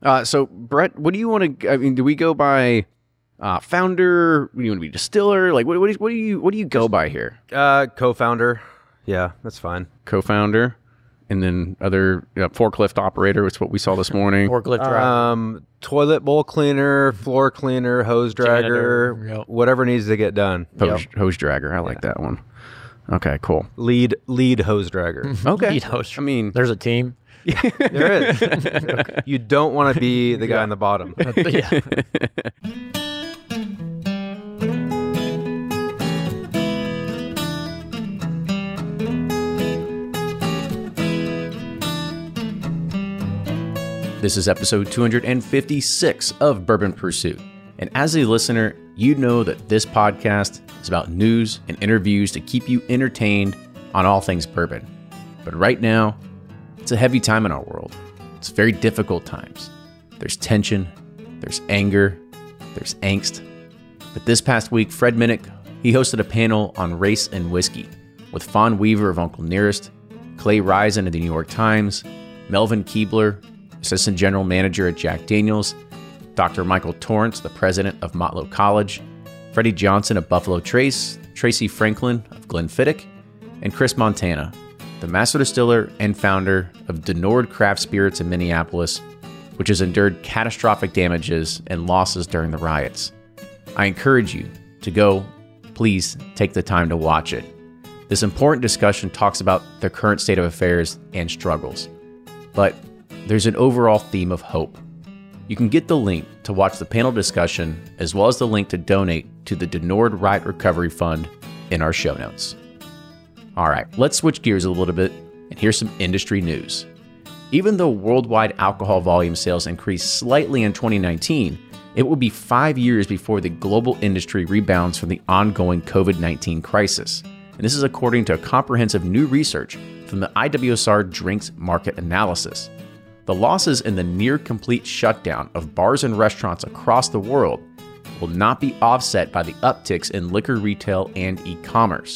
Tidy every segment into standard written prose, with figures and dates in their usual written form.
So Brett, what do you want to? I mean, do we go by founder? Do you want to be distiller? Like, what do you go by here? Co-founder. Yeah, that's fine. Co-founder, and then other forklift operator. Which is what we saw this morning. Forklift driver. Toilet bowl cleaner, floor cleaner, hose dragger, Janitor, yep. whatever needs to get done. Hose dragger. I like that one. Okay, cool. Lead hose dragger. Okay. Lead host. I mean, There's a team. There is. You don't want to be the guy on the bottom. Yeah. This is episode 256 of Bourbon Pursuit. And as a listener, you know that this podcast is about news and interviews to keep you entertained on all things bourbon. But right now, it's a heavy time in our world. It's very difficult times. There's tension, there's anger, there's angst. But this past week, Fred Minnick, he hosted a panel on race and whiskey with Fawn Weaver of Uncle Nearest, Clay Risen of the New York Times, Melvin Keebler, Assistant General Manager at Jack Daniels, Dr. Michael Torrance, the President of Motlow College, Freddie Johnson of Buffalo Trace, Tracy Franklin of Glenfiddich, and Chris Montana, the Master Distiller and founder of Denord Craft Spirits in Minneapolis, which has endured catastrophic damages and losses during the riots. I encourage you to go. Please take the time to watch it. This important discussion talks about the current state of affairs and struggles, but there's an overall theme of hope. You can get the link to watch the panel discussion as well as the link to donate to the Denord Riot Recovery Fund in our show notes. All right, let's switch gears a little bit and here's some industry news. Even though worldwide alcohol volume sales increased slightly in 2019, it will be 5 years before the global industry rebounds from the ongoing COVID-19 crisis. And this is according to a comprehensive new research from the IWSR Drinks Market Analysis. The losses in the near-complete shutdown of bars and restaurants across the world will not be offset by the upticks in liquor retail and e-commerce.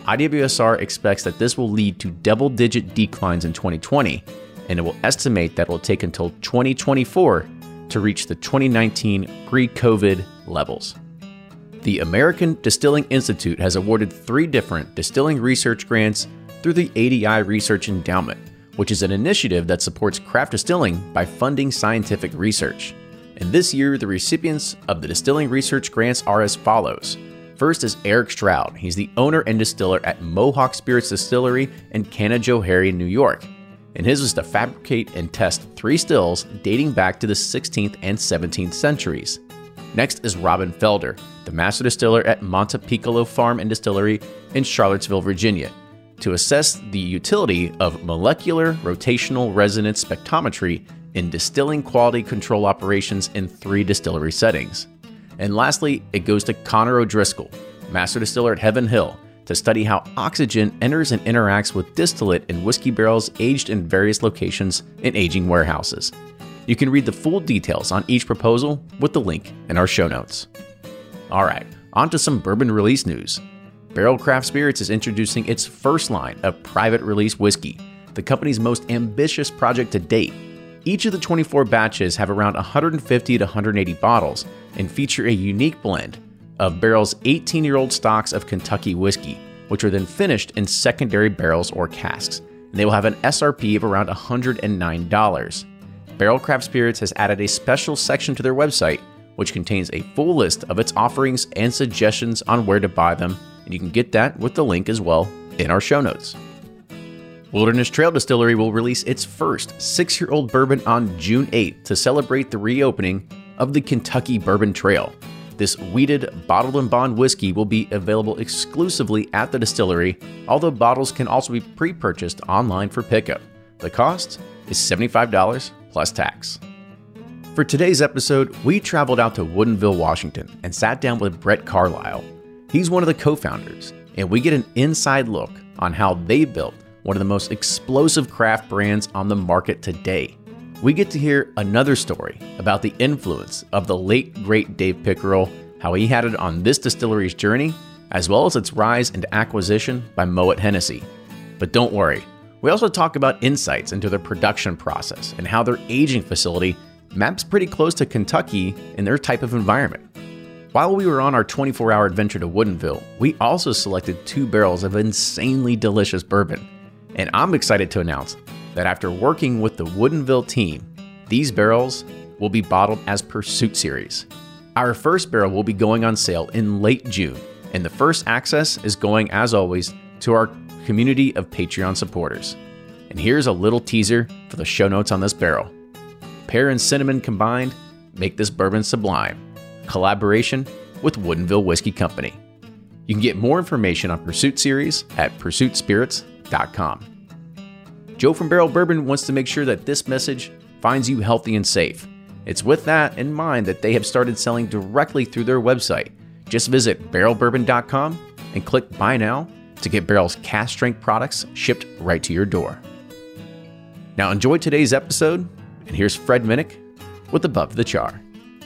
IWSR expects that this will lead to double-digit declines in 2020, and it will estimate that it will take until 2024 to reach the 2019 pre-COVID levels. The American Distilling Institute has awarded 3 different distilling research grants through the ADI Research Endowment, which is an initiative that supports craft distilling by funding scientific research. And this year, the recipients of the Distilling Research Grants are as follows. First is Eric Stroud. He's the owner and distiller at Mohawk Spirits Distillery in Canajoharie, New York. And his was to fabricate and test 3 stills dating back to the 16th and 17th centuries. Next is Robin Felder, the master distiller at Monte Piccolo Farm and Distillery in Charlottesville, Virginia, to assess the utility of molecular rotational resonance spectrometry in distilling quality control operations in 3 distillery settings. And lastly, it goes to Connor O'Driscoll, master distiller at Heaven Hill, to study how oxygen enters and interacts with distillate in whiskey barrels aged in various locations in aging warehouses. You can read the full details on each proposal with the link in our show notes. All right, on to some bourbon release news. Barrel Craft Spirits is introducing its first line of private release whiskey, the company's most ambitious project to date. Each of the 24 batches have around 150 to 180 bottles and feature a unique blend of Barrel's 18-year-old stocks of Kentucky whiskey, which are then finished in secondary barrels or casks. And they will have an SRP of around $109. Barrel Craft Spirits has added a special section to their website, which contains a full list of its offerings and suggestions on where to buy them, and you can get that with the link as well in our show notes. Wilderness Trail Distillery will release its first 6-year-old bourbon on June 8th to celebrate the reopening of the Kentucky Bourbon Trail. This wheated bottled and bond whiskey will be available exclusively at the distillery, although bottles can also be pre-purchased online for pickup. The cost is $75 plus tax. For today's episode, we traveled out to Woodinville, Washington, and sat down with Brett Carlisle. He's one of the co-founders, and we get an inside look on how they built one of the most explosive craft brands on the market today. We get to hear another story about the influence of the late, great Dave Pickerell, how he had it on this distillery's journey, as well as its rise into acquisition by Moet Hennessy. But don't worry, we also talk about insights into their production process and how their aging facility maps pretty close to Kentucky in their type of environment. While we were on our 24-hour adventure to Woodinville, we also selected 2 barrels of insanely delicious bourbon. And I'm excited to announce that after working with the Woodinville team, these barrels will be bottled as Pursuit Series. Our first barrel will be going on sale in late June, and the first access is going, as always, to our community of Patreon supporters. And here's a little teaser for the show notes on this barrel. Pear and cinnamon combined make this bourbon sublime. Collaboration with Woodinville Whiskey Company. You can get more information on Pursuit Series at pursuitspirits.com. Joe from Barrel Bourbon wants to make sure that this message finds you healthy and safe. It's with that in mind that they have started selling directly through their website. Just visit barrelbourbon.com and click Buy Now to get Barrel's cask strength products shipped right to your door. Now enjoy today's episode, and here's Fred Minnick with Above the Char.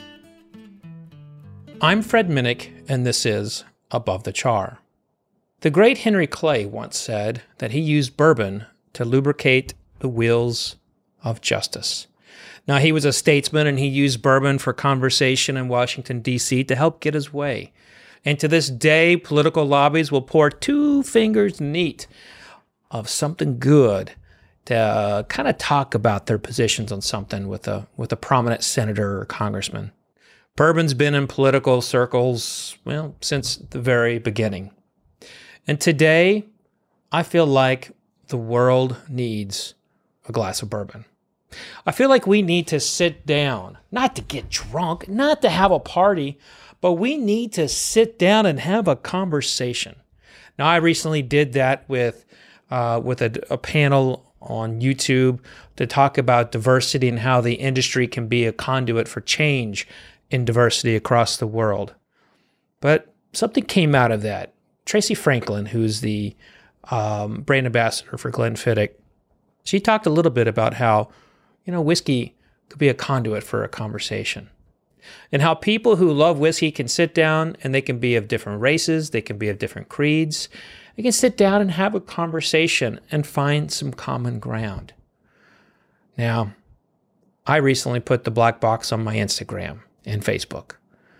I'm Fred Minnick, and this is Above the Char. The great Henry Clay once said that he used bourbon to lubricate the wheels of justice. Now, he was a statesman, and he used bourbon for conversation in Washington, D.C. to help get his way. And to this day, political lobbies will pour 2 fingers neat of something good to kind of talk about their positions on something with a prominent senator or congressman. Bourbon's been in political circles, well, since the very beginning. And today, I feel like the world needs a glass of bourbon. I feel like we need to sit down, not to get drunk, not to have a party, but we need to sit down and have a conversation. Now, I recently did that with a panel on YouTube to talk about diversity and how the industry can be a conduit for change in diversity across the world. But something came out of that. Tracy Franklin, who's the brand ambassador for Glenfiddich, she talked a little bit about how, whiskey could be a conduit for a conversation. And how people who love whiskey can sit down, and they can be of different races, they can be of different creeds. They can sit down and have a conversation and find some common ground. Now, I recently put the black box on my Instagram and Facebook.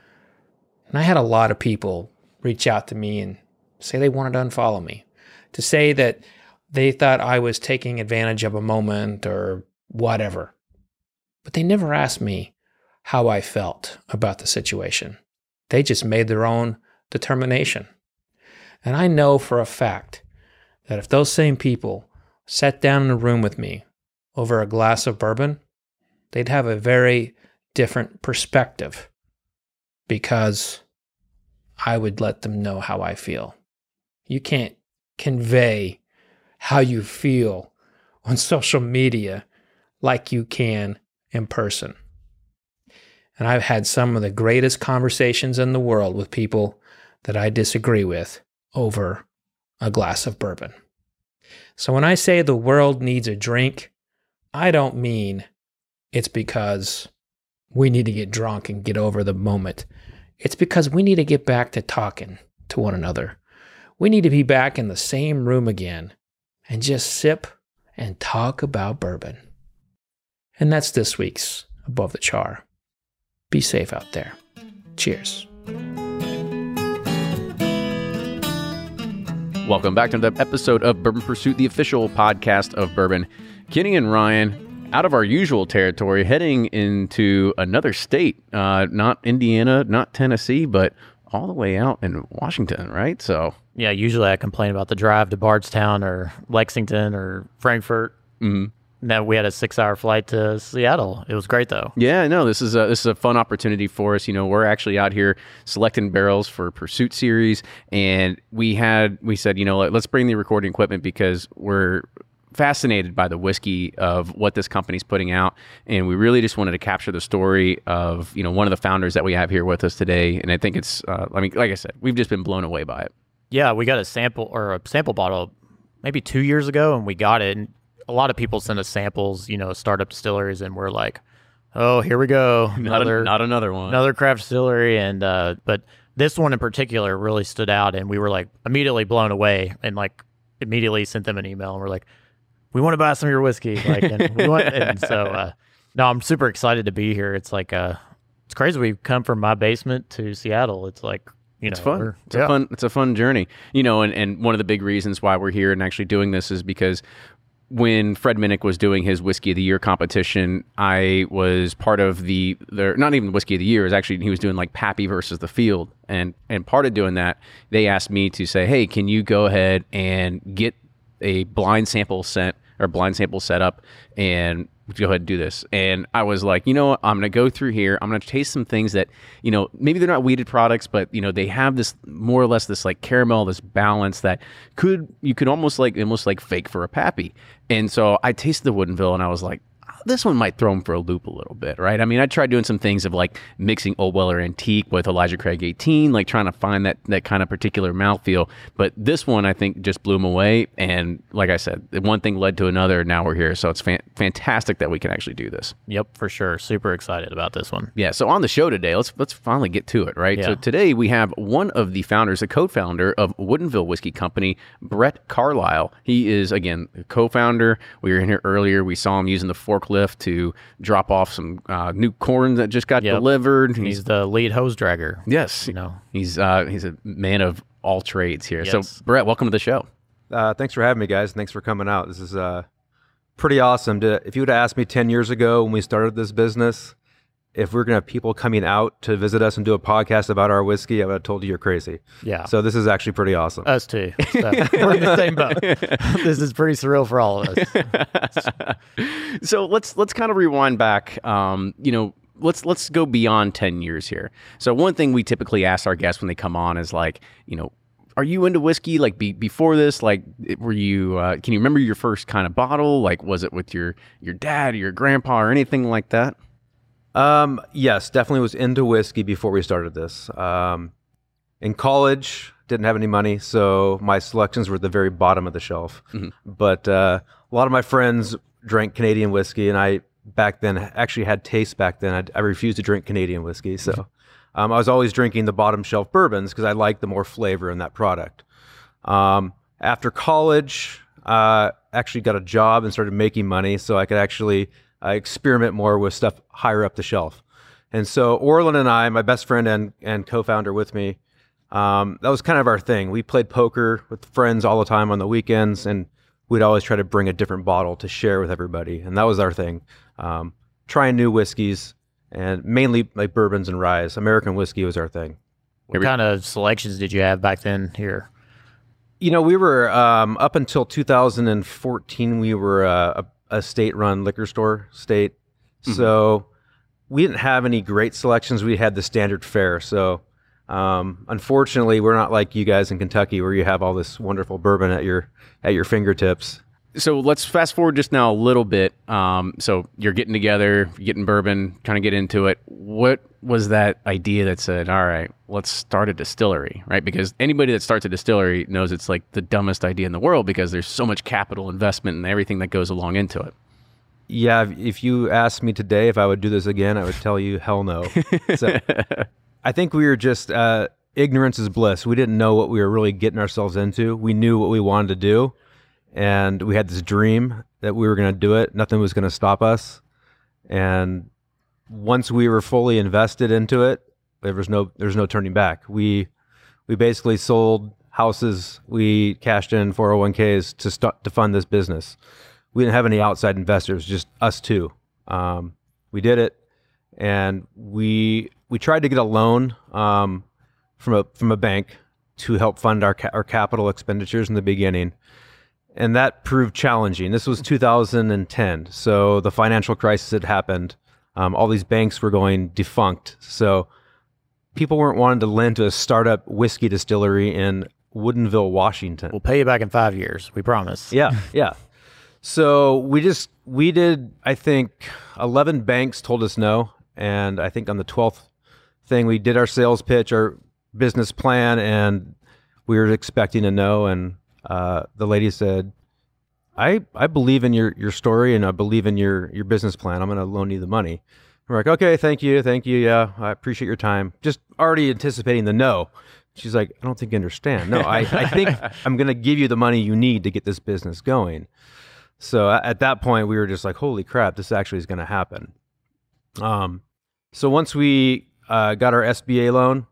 And I had a lot of people reach out to me and say they wanted to unfollow me, to say that they thought I was taking advantage of a moment or whatever. But they never asked me how I felt about the situation. They just made their own determination. And I know for a fact that if those same people sat down in a room with me over a glass of bourbon, they'd have a very different perspective, because I would let them know how I feel. You can't convey how you feel on social media like you can in person. And I've had some of the greatest conversations in the world with people that I disagree with over a glass of bourbon. So when I say the world needs a drink, I don't mean it's because we need to get drunk and get over the moment. It's because we need to get back to talking to one another. We need to be back in the same room again and just sip and talk about bourbon. And that's this week's Above the Char. Be safe out there. Cheers. Welcome back to another episode of Bourbon Pursuit, the official podcast of bourbon. Kenny and Ryan, out of our usual territory, heading into another state, not Indiana, not Tennessee, but all the way out in Washington, right? So yeah, usually I complain about the drive to Bardstown or Lexington or Frankfurt. Mm-hmm. Now we had a 6-hour flight to Seattle. It was great though. Yeah, no, this is a fun opportunity for us. We're actually out here selecting barrels for Pursuit Series, and we said, let's bring the recording equipment because we're fascinated by the whiskey of what this company's putting out, and we really just wanted to capture the story of one of the founders that we have here with us today. And I think it's like I said, we've just been blown away by it. Yeah, we got a sample bottle maybe 2 years ago, and we got it. And a lot of people send us samples, startup distilleries, and we're like, oh, here we go, not another one, another craft distillery. And but this one in particular really stood out, and we were like immediately blown away, and like immediately sent them an email, and we're like, we want to buy some of your whiskey, and so No, I'm super excited to be here. It's like it's crazy. We've come from my basement to Seattle. It's like, it's fun. It's a fun journey. And one of the big reasons why we're here and actually doing this is because when Fred Minnick was doing his Whiskey of the Year competition, I was part of the not even Whiskey of the Year. It was actually, he was doing like Pappy versus the Field. And part of doing that, they asked me to say, hey, can you go ahead and get a blind sample set up and go ahead and do this. And I was like, you know what? I'm going to go through here. I'm going to taste some things that, maybe they're not weeded products, but, they have this more or less this like caramel, this balance that you could almost like fake for a Pappy. And so I tasted the Woodinville and I was like, this one might throw him for a loop a little bit, right? I mean, I tried doing some things of like mixing Old Weller Antique with Elijah Craig 18, like trying to find that kind of particular mouthfeel. But this one, I think, just blew him away. And like I said, one thing led to another. Now we're here. So it's fantastic that we can actually do this. Yep, for sure. Super excited about this one. Yeah. So on the show today, let's finally get to it, right? Yeah. So today we have one of the founders, the co-founder of Woodinville Whiskey Company, Brett Carlisle. He is, again, a co-founder. We were in here earlier. We saw him using the forklift to drop off some new corn that just got delivered. He's the lead hose dragger. Yes. He's a man of all trades here. Yes. So Brett, welcome to the show. Thanks for having me, guys. Thanks for coming out. This is pretty awesome. If you would have asked me 10 years ago when we started this business, if we're going to have people coming out to visit us and do a podcast about our whiskey, I would have told you you're crazy. Yeah. So this is actually pretty awesome. Us too. So we're in the same boat. This is pretty surreal for all of us. So let's kind of rewind back. Let's go beyond 10 years here. So one thing we typically ask our guests when they come on is like, are you into whiskey? Like before this, like were you? Can you remember your first kind of bottle? Like was it with your dad or your grandpa or anything like that? Yes, definitely was into whiskey before we started this. In college, didn't have any money, so my selections were at the very bottom of the shelf. Mm-hmm. But a lot of my friends drank Canadian whiskey, and I back then actually had taste back then. I refused to drink Canadian whiskey, so I was always drinking the bottom shelf bourbons because I liked the more flavor in that product. After college, actually got a job and started making money, so I could actually experiment more with stuff higher up the shelf. And so Orland and I, my best friend and co-founder with me, that was kind of our thing. We played poker with friends all the time on the weekends, and we'd always try to bring a different bottle to share with everybody. And that was our thing. Trying new whiskeys, and mainly like bourbons and ryes. American whiskey was our thing. What kind of selections did you have back then here? We were, up until 2014, we were a state-run liquor store state. Mm-hmm. So we didn't have any great selections. We had the standard fare. So unfortunately, we're not like you guys in Kentucky where you have all this wonderful bourbon at your fingertips. So let's fast forward just now a little bit. So you're getting together, getting bourbon, kind of get into it. What was that idea that said, all right, let's start a distillery, right? Because anybody that starts a distillery knows it's like the dumbest idea in the world because there's so much capital investment and everything that goes along into it. Yeah, if you asked me today if I would do this again, I would tell you hell no. So I think we were just, ignorance is bliss. We didn't know what we were really getting ourselves into. We knew what we wanted to do. And we had this dream that we were going to do it. Nothing was going to stop us. And once we were fully invested into it, there's no turning back. We basically sold houses. We cashed in 401ks to fund this business. We didn't have any outside investors, just us two. We did it, and we tried to get a loan from a bank to help fund our capital expenditures in the beginning. And that proved challenging. This was 2010, so the financial crisis had happened. All these banks were going defunct, so people weren't wanting to lend to a startup whiskey distillery in Woodinville, Washington. We'll pay you back in 5 years, we promise. Yeah. So we did, I think, 11 banks told us no, and I think on the 12th thing, we did our sales pitch, our business plan, and we were expecting a no, and the lady said, I believe in your story and I believe in your business plan. I'm going to loan you the money. We're like, okay, thank you. Yeah, I appreciate your time. Just already anticipating the no. She's like, I don't think you understand. No, I think I'm going to give you the money you need to get this business going. So at that point, we were just like, holy crap, this actually is going to happen. So once we got our SBA loan,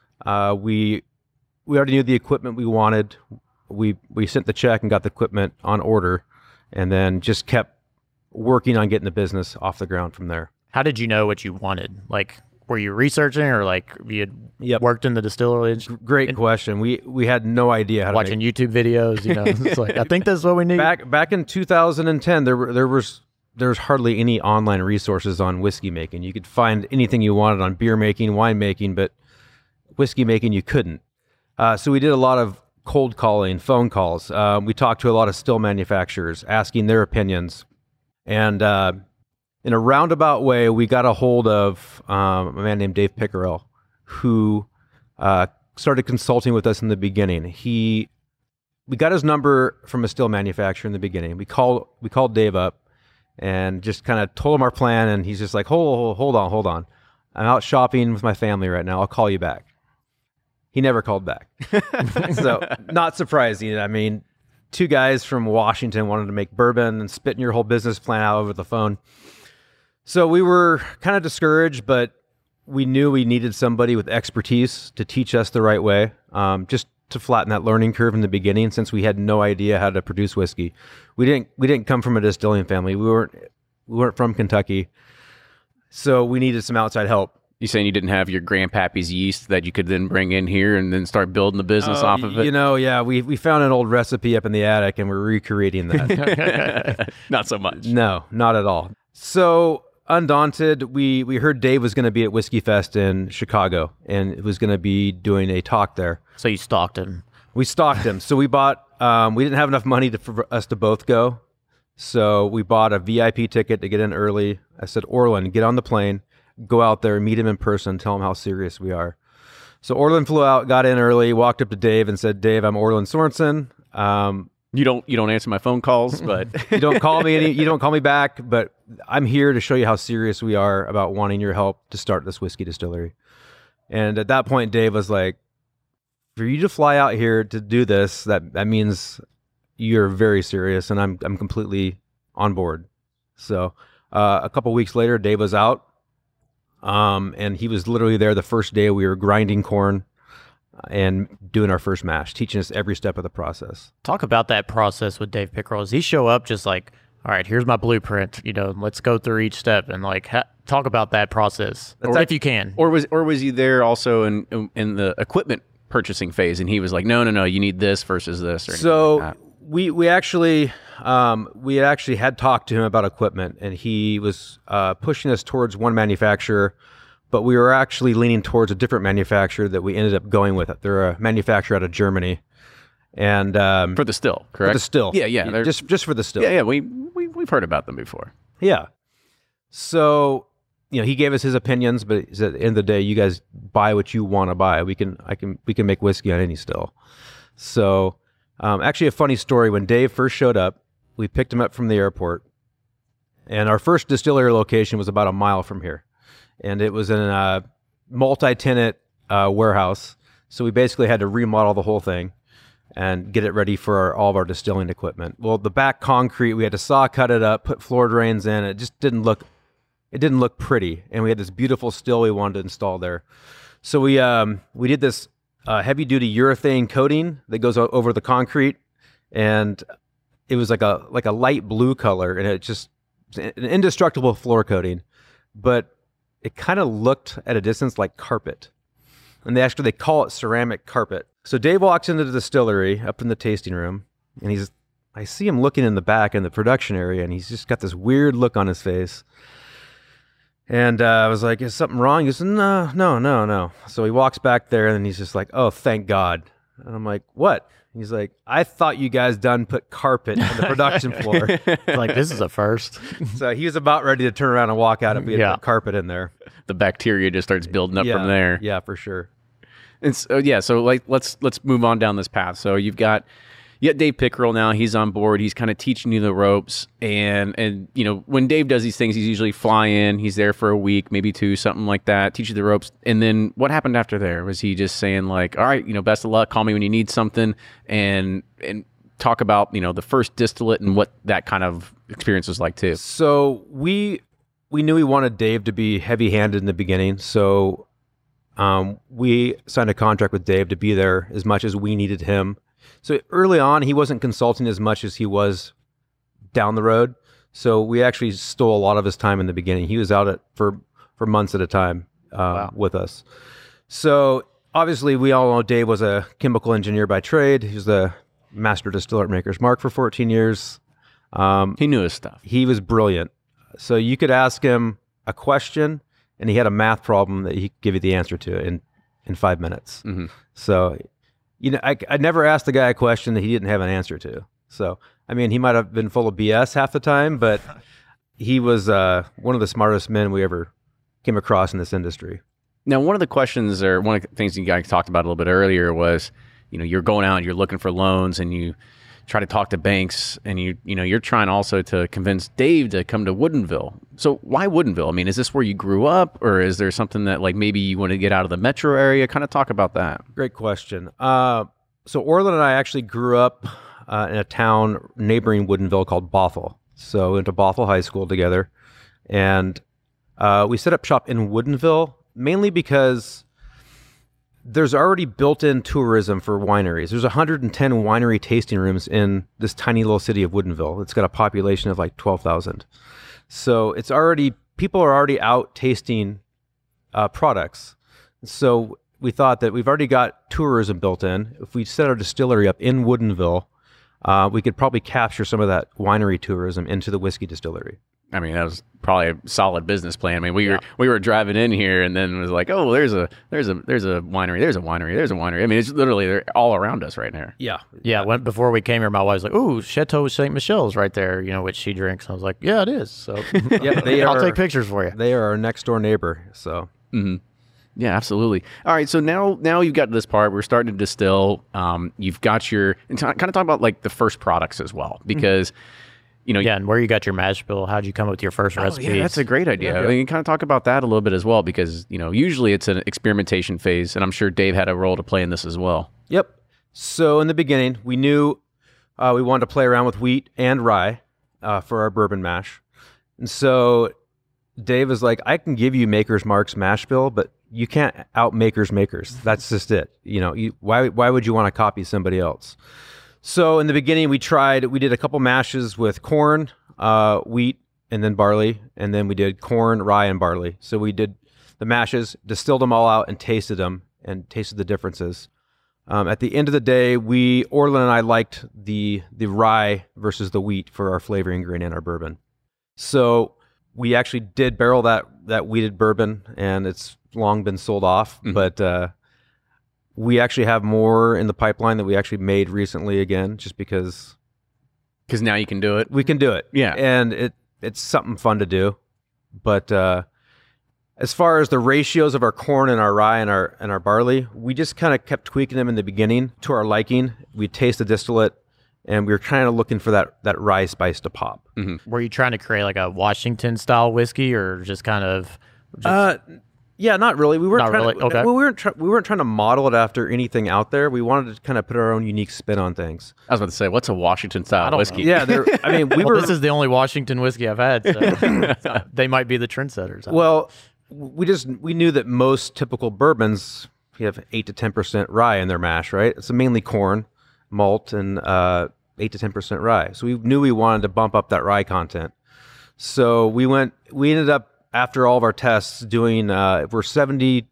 we already knew the equipment we wanted. We sent the check and got the equipment on order, and then just kept working on getting the business off the ground from there. How did you know what you wanted? Like, were you researching, or like you had worked in the distillery? Great question. We had no idea how to watching YouTube videos. You know, it's like, I think this is what we need. Back in 2010, there was hardly any online resources on whiskey making. You could find anything you wanted on beer making, wine making, but whiskey making you couldn't. So we did a lot of cold calling, phone calls. We talked to a lot of still manufacturers, asking their opinions, and in a roundabout way, we got a hold of a man named Dave Pickerell, who started consulting with us in the beginning. We got his number from a still manufacturer in the beginning. We called Dave up and just kind of told him our plan, and he's just like, hold on. I'm out shopping with my family right now. I'll call you back. He never called back. So not surprising. I mean, two guys from Washington wanted to make bourbon and spitting your whole business plan out over the phone. So we were kind of discouraged, but we knew we needed somebody with expertise to teach us the right way, just to flatten that learning curve in the beginning, since we had no idea how to produce whiskey. We didn't come from a distilling family. We weren't from Kentucky, so we needed some outside help. You saying you didn't have your grandpappy's yeast that you could then bring in here and then start building the business off of it? You know, yeah, we found an old recipe up in the attic and we're recreating that. Not so much. No, not at all. So undaunted, we heard Dave was going to be at Whiskey Fest in Chicago and was going to be doing a talk there. So you stalked him. We stalked him. So we bought, we didn't have enough money for us to both go. So we bought a VIP ticket to get in early. I said, Orland, get on the plane, go out there, meet him in person, tell him how serious we are. So Orland flew out, got in early, walked up to Dave and said, Dave, I'm Orland Sorensen. You don't answer my phone calls, but you don't call me back, but I'm here to show you how serious we are about wanting your help to start this whiskey distillery. And at that point, Dave was like, for you to fly out here to do this, that means you're very serious, and I'm completely on board. So a couple weeks later, Dave was out. And he was literally there the first day we were grinding corn and doing our first mash, teaching us every step of the process. Talk about that process with Dave Pickerell. Does he show up just like, all right, here's my blueprint, let's go through each step, and like talk about that process, if you can. Or was he there also in the equipment purchasing phase, and he was like, no, you need this versus this, or so like that? we actually had talked to him about equipment, and he was pushing us towards one manufacturer, but we were actually leaning towards a different manufacturer that we ended up going with. They're a manufacturer out of Germany, and for the still, correct? For the still, yeah, just for the still. Yeah, we've heard about them before. Yeah, so he gave us his opinions, but at the end of the day, you guys buy what you want to buy. We can make whiskey on any still. So. Actually, a funny story. When Dave first showed up, we picked him up from the airport, and our first distillery location was about a mile from here, and it was in a multi-tenant warehouse. So we basically had to remodel the whole thing and get it ready for all of our distilling equipment. Well, the back concrete, we had to saw cut it up, put floor drains in. It just didn't look pretty, and we had this beautiful still we wanted to install there. So we did this heavy-duty urethane coating that goes over the concrete, and it was like a light blue color, and it's an indestructible floor coating, but it kind of looked at a distance like carpet, and they call it ceramic carpet. So Dave walks into the distillery up in the tasting room, and I see him looking in the back in the production area, and he's just got this weird look on his face. And I was like, is something wrong? He goes, no. So he walks back there, and he's just like, oh, thank God. And I'm like, what? He's like, I thought you guys done put carpet on the production floor. Like, this is a first. So he was about ready to turn around and walk out if we had put carpet in there. The bacteria just starts building up from there. Yeah, for sure. And so like let's move on down this path. So you got Dave Pickerell now. He's on board. He's kind of teaching you the ropes. And when Dave does these things, he's usually fly in. He's there for a week, maybe two, something like that. Teach you the ropes. And then what happened after there? Was he just saying like, all right, best of luck. Call me when you need something, and talk about the first distillate and what that kind of experience was like too. So we we knew we wanted Dave to be heavy-handed in the beginning, so we signed a contract with Dave to be there as much as we needed him. So early on, he wasn't consulting as much as he was down the road. So we actually stole a lot of his time in the beginning. He was out for months at a time with us. So obviously, we all know Dave was a chemical engineer by trade. He was the master distiller at Maker's Mark for 14 years. He knew his stuff. He was brilliant. So you could ask him a question, and he had a math problem that he could give you the answer to in 5 minutes. Mm-hmm. So, I never asked the guy a question that he didn't have an answer to. So, I mean, he might have been full of BS half the time, but he was one of the smartest men we ever came across in this industry. Now, one of the questions, or one of the things you guys talked about a little bit earlier was, you're going out, you're looking for loans, and you try to talk to banks, and you're trying also to convince Dave to come to Woodinville. So why Woodinville? I mean, is this where you grew up, or is there something that like maybe you want to get out of the metro area? Kind of talk about that. Great question. So Orland and I actually grew up in a town neighboring Woodinville called Bothell. So we went to Bothell High School together, and we set up shop in Woodinville mainly because there's already built-in tourism for wineries. There's 110 winery tasting rooms in this tiny little city of Woodinville. It's got a population of like 12,000. So people are already out tasting products. So we thought that we've already got tourism built in. If we set our distillery up in Woodinville, we could probably capture some of that winery tourism into the whiskey distillery. I mean, that was probably a solid business plan. I mean, we were driving in here, and then it was like, oh, there's a winery, there's a winery. I mean, it's literally they're all around us right now. Yeah. Before we came here, my wife was like, "Ooh, Chateau Saint Michel's right there," which she drinks. I was like, "Yeah, it is." So I'll take pictures for you. They are our next door neighbor. So. Mm-hmm. Yeah, absolutely. All right, so now you've got to this part. We're starting to distill. You've got and kind of talk about like the first products as well, because. And where you got your mash bill, how'd you come up with your first recipes? Yeah, that's a great idea. Yeah. I mean, kind of talk about that a little bit as well, because, usually it's an experimentation phase, and I'm sure Dave had a role to play in this as well. Yep. So in the beginning, we knew we wanted to play around with wheat and rye for our bourbon mash. And so Dave was like, I can give you Maker's Mark's mash bill, but you can't out Maker's Makers. That's just it. Why would you want to copy somebody else? So in the beginning, we did a couple mashes with corn, wheat, and then barley. And then we did corn, rye, and barley. So we did the mashes, distilled them all out, and tasted them, and tasted the differences. At the end of the day, Orland and I liked the rye versus the wheat for our flavor ingredient in our bourbon. So we actually did barrel that wheated bourbon, and it's long been sold off. Mm-hmm. But we actually have more in the pipeline that we actually made recently again, just because now you can do it. We can do it. Yeah. And it's something fun to do. But as far as the ratios of our corn and our rye and our barley, we just kind of kept tweaking them in the beginning to our liking. We'd taste the distillate, and we were kind of looking for that rye spice to pop. Mm-hmm. Were you trying to create like a Washington style whiskey, or just kind of Yeah, not really. We weren't Okay. We weren't trying to model it after anything out there. We wanted to kind of put our own unique spin on things. I was about to say, what's a Washington style whiskey? Yeah, this is the only Washington whiskey I've had. So they might be the trendsetters. Well, we knew that most typical bourbons have 8 to 10% rye in their mash, right? It's mainly corn, malt, and 8 to 10% rye. So we knew we wanted to bump up that rye content. So we ended up, after all of our tests, doing we're 72%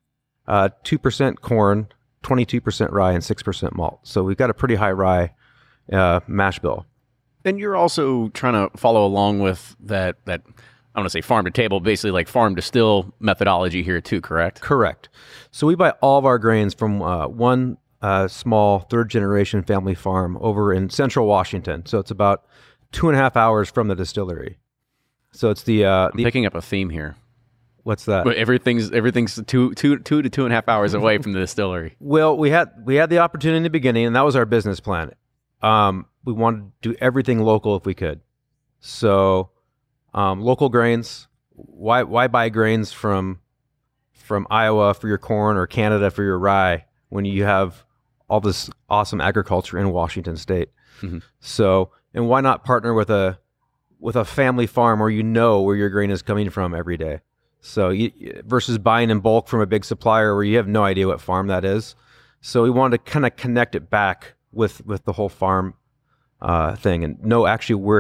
corn, 22% rye, and 6% malt. So we've got a pretty high rye mash bill. And you're also trying to follow along with that I want to say farm to table, basically like farm to still methodology here too, correct? Correct. So we buy all of our grains from one small third generation family farm over in central Washington. So it's about 2.5 hours from the distillery. So it's I'm picking up a theme here. What's that? But everything's 2 to 2.5 hours away from the distillery. Well, we had the opportunity in the beginning, and that was our business plan. We wanted to do everything local if we could. So local grains. Why buy grains from Iowa for your corn or Canada for your rye when you have all this awesome agriculture in Washington State? Mm-hmm. So, and why not partner with a with a family farm where you know where your grain is coming from every day. So versus buying in bulk from a big supplier where you have no idea what farm that is. So we wanted to kind of connect it back with the whole farm thing and know actually where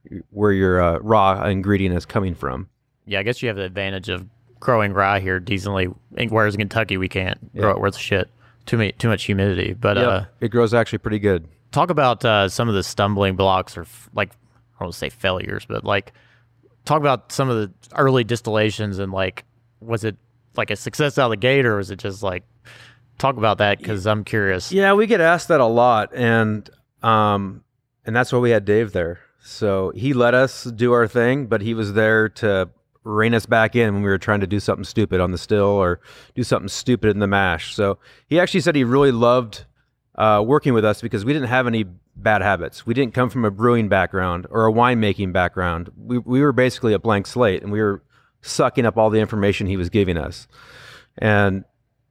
your raw ingredient is coming from. Yeah, I guess you have the advantage of growing rye here decently, whereas in Kentucky we can't grow it worth shit. Too much humidity. But it grows actually pretty good. Talk about some of the stumbling blocks, or I won't say failures, but like talk about some of the early distillations and like, was it like a success out of the gate, or was it just like, talk about that because I'm curious. Yeah, we get asked that a lot, and that's why we had Dave there. So he let us do our thing, but he was there to rein us back in when we were trying to do something stupid on the still or do something stupid in the mash. So he actually said he really loved working with us because we didn't have any bad habits. We didn't come from a brewing background or a winemaking background. We were basically a blank slate, and we were sucking up all the information he was giving us. And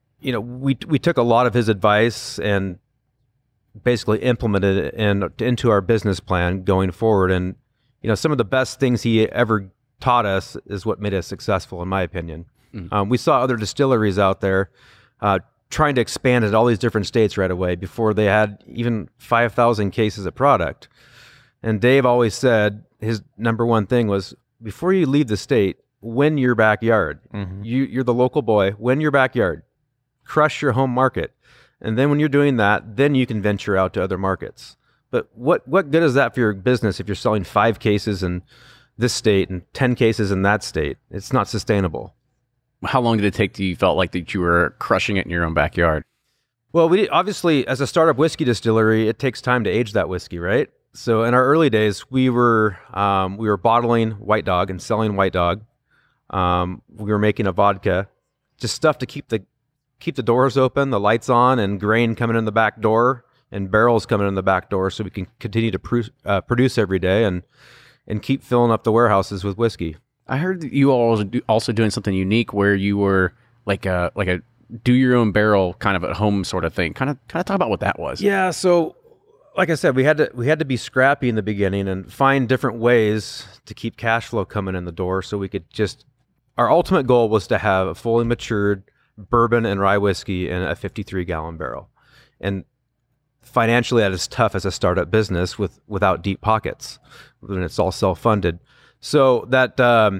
we took a lot of his advice and basically implemented it into our business plan going forward. And some of the best things he ever taught us is what made us successful, in my opinion. We saw other distilleries out there trying to expand at all these different states right away before they had even 5,000 cases of product. And Dave always said his number one thing was, before you leave the state, win your backyard. You're the local boy, win your backyard, crush your home market. And then when you're doing that, then you can venture out to other markets. But what good is that for your business if you're selling 5 cases in this state and 10 cases in that state? It's not sustainable. How long did it take till you felt like that you were crushing it in your own backyard? Well, we obviously, as a startup whiskey distillery, it takes time to age that whiskey, right? So in our early days, we were bottling White Dog and selling White Dog. We were making a vodka, just stuff to keep the doors open, the lights on, and grain coming in the back door, and barrels coming in the back door, so we can continue to produce every day and keep filling up the warehouses with whiskey. I heard that you all also doing something unique where you were like a do your own barrel kind of at home sort of thing. Kind of talk about what that was. Yeah, so like I said, we had to be scrappy in the beginning and find different ways to keep cash flow coming in the door, so we could our ultimate goal was to have a fully matured bourbon and rye whiskey in a 53-gallon barrel. And financially, that is tough as a startup business without deep pockets when it's all self-funded. So that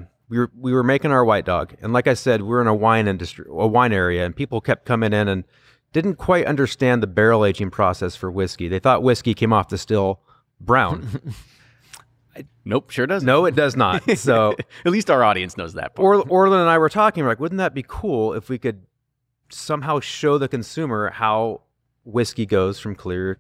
we were making our White Dog, and like I said, we're in a wine area, and people kept coming in and didn't quite understand the barrel aging process for whiskey. They thought whiskey came off the still brown. Nope, sure doesn't. No, it does not. So at least our audience knows that part. Orland and I were talking, we're like, wouldn't that be cool if we could somehow show the consumer how whiskey goes from clear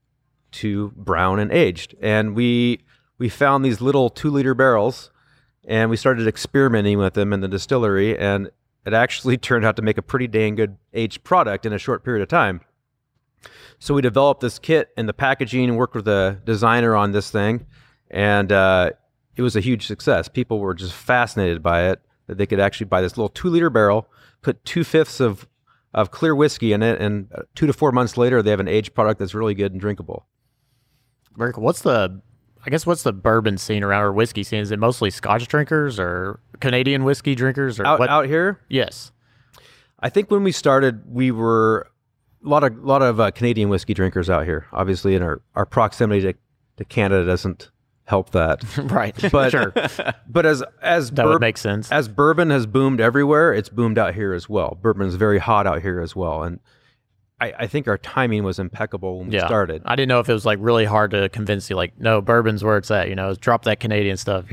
to brown and aged? And we found these little 2-liter barrels, and we started experimenting with them in the distillery, and it actually turned out to make a pretty dang good aged product in a short period of time. So we developed this kit and the packaging and worked with a designer on this thing, and it was a huge success. People were just fascinated by it, that they could actually buy this little 2-liter barrel, put 2/5 of clear whiskey in it, and 2 to 4 months later, they have an aged product that's really good and drinkable. Rick, what's the bourbon scene around, or whiskey scene? Is it mostly Scotch drinkers or Canadian whiskey drinkers, or out here? Yes. I think when we started, we were a lot of Canadian whiskey drinkers out here. Obviously, and our proximity to Canada doesn't help that. Right. But sure. But as That would make sense. As bourbon has boomed everywhere, it's boomed out here as well. Bourbon is very hot out here as well, and I think our timing was impeccable when we started. I didn't know if it was like really hard to convince you, like, no, bourbon's where it's at, drop that Canadian stuff,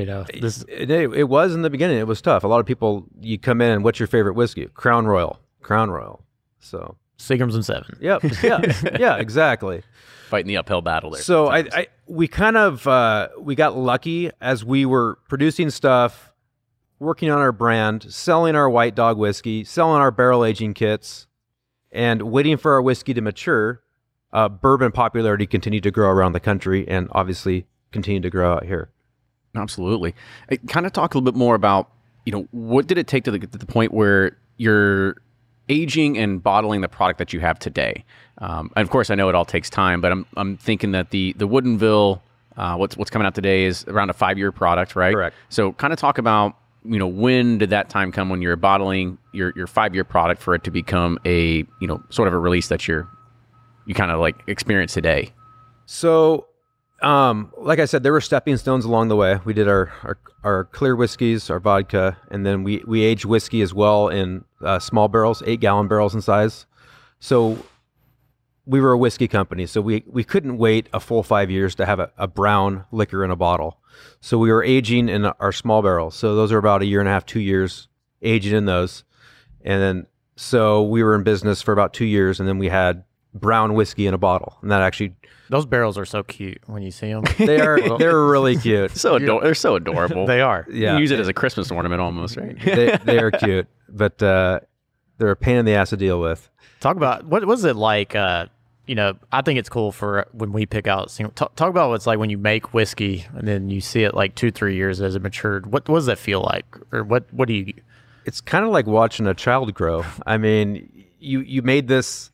It was in the beginning. It was tough. A lot of people, you come in and what's your favorite whiskey? Crown Royal. So Seagram's and 7. Yep. Yeah, exactly. Fighting the uphill battle there. So we kind of, we got lucky as we were producing stuff, working on our brand, selling our White Dog whiskey, selling our barrel aging kits, and waiting for our whiskey to mature. Bourbon popularity continued to grow around the country, and obviously continued to grow out here. Absolutely. Kind of talk a little bit more about, what did it take to the point where you're aging and bottling the product that you have today? And of course, I know it all takes time, but I'm thinking that the Woodinville What's coming out today is around a 5-year product, right? Correct. So kind of talk about, when did that time come when you're bottling your 5-year product for it to become a, sort of a release that you kind of like experience today? So, like I said, there were stepping stones along the way. We did our clear whiskeys, our vodka, and then we aged whiskey as well in small barrels, 8-gallon barrels in size. So we were a whiskey company, so we couldn't wait a full 5 years to have a brown liquor in a bottle. So we were aging in our small barrels. So those are about 1.5 years, 2 years aging in those. And then, so we were in business for about 2 years, and then we had brown whiskey in a bottle. And that actually... Those barrels are so cute when you see them. They're really cute. They're so adorable. They are. Yeah. You use it as a Christmas ornament almost, right? They are cute, but they're a pain in the ass to deal with. Talk about, what was it like, I think it's cool for when we pick out, talk about what it's like when you make whiskey and then you see it like 2-3 years as it matured. What does that feel like? Or what do you... It's kind of like watching a child grow. I mean, you made this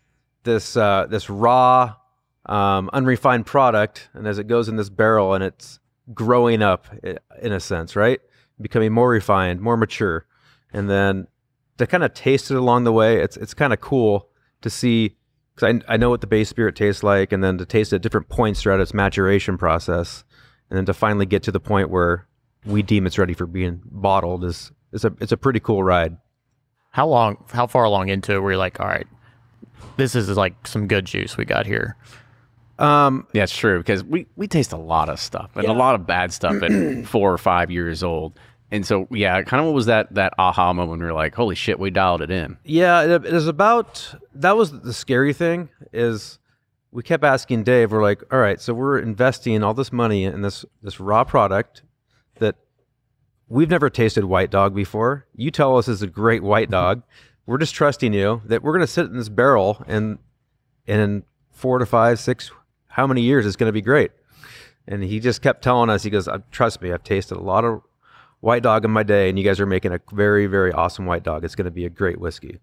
raw, unrefined product, and as it goes in this barrel and it's growing up in a sense, right? Becoming more refined, more mature. And then to kind of taste it along the way, it's kind of cool to see, because I know what the base spirit tastes like, and then to taste it at different points throughout its maturation process, and then to finally get to the point where we deem it's ready for being bottled it's a pretty cool ride. How far along into it were you like, all right, this is like some good juice we got here? Yeah, it's true, because we taste a lot of stuff and a lot of bad stuff at 4 or 5 years old. And so, yeah, kind of what was that aha moment when we were like, holy shit, we dialed it in? Yeah, it is about, that was the scary thing, is we kept asking Dave, we're like, all right, so we're investing all this money in this raw product that we've never tasted White Dog before. You tell us it's a great White Dog. We're just trusting you that we're going to sit in this barrel and in 4 to 5, 6, how many years it's going to be great. And he just kept telling us, he goes, trust me, I've tasted a lot of White Dog in my day, and you guys are making a very, very awesome White Dog. It's going to be a great whiskey.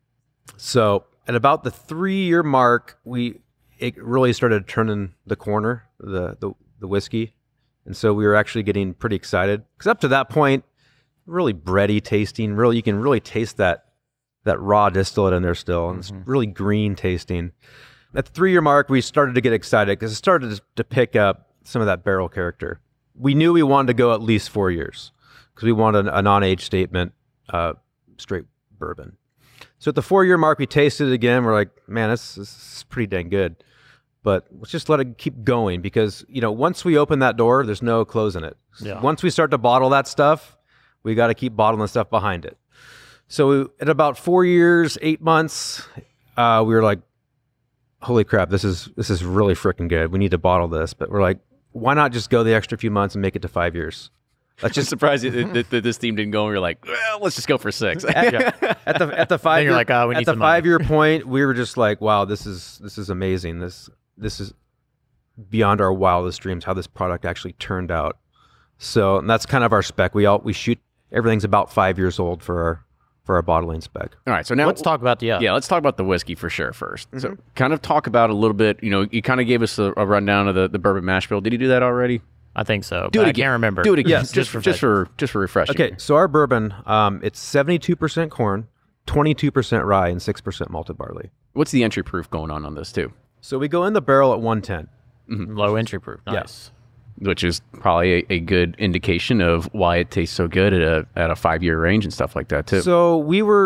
So at about the 3-year mark, it really started turning the corner, the whiskey. And so we were actually getting pretty excited, because up to that point, really bready tasting, you can really taste that raw distillate in there still, and it's really green tasting. At the 3-year mark, we started to get excited because it started to pick up some of that barrel character. We knew we wanted to go at least 4 years because we wanted a non-age statement, straight bourbon. So at the 4-year mark, we tasted it again. We're like, man, this is pretty dang good. But let's just let it keep going, because, once we open that door, there's no closing it. Yeah. Once we start to bottle that stuff, we got to keep bottling stuff behind it. So at about 4 years, 8 months, we were like, holy crap, this is really freaking good. We need to bottle this. But we're like, why not just go the extra few months and make it to 5 years? Let's just surprised that this team didn't go, and we were like, well, let's just go for 6. At the 5 year, like, oh, we need at the some money. 5 year point, we were just like, wow, this is amazing. This is beyond our wildest dreams, how this product actually turned out. So, and that's kind of our spec. We shoot, everything's about 5 years old for our bottling spec. All right, so now Let's talk about let's talk about the whiskey for sure first. So kind of talk about a little bit, you kind of gave us a rundown of the bourbon mash bill. Did you do that already? I think so. Do it but again. I can't remember. Do it again. Yes, just for refreshing. Okay, so our bourbon, it's 72% corn, 22% rye, and 6% malted barley. What's the entry proof going on this too? So we go in the barrel at 110. Low entry proof. Nice. Yes. Which is probably a good indication of why it tastes so good at a 5-year range and stuff like that too. So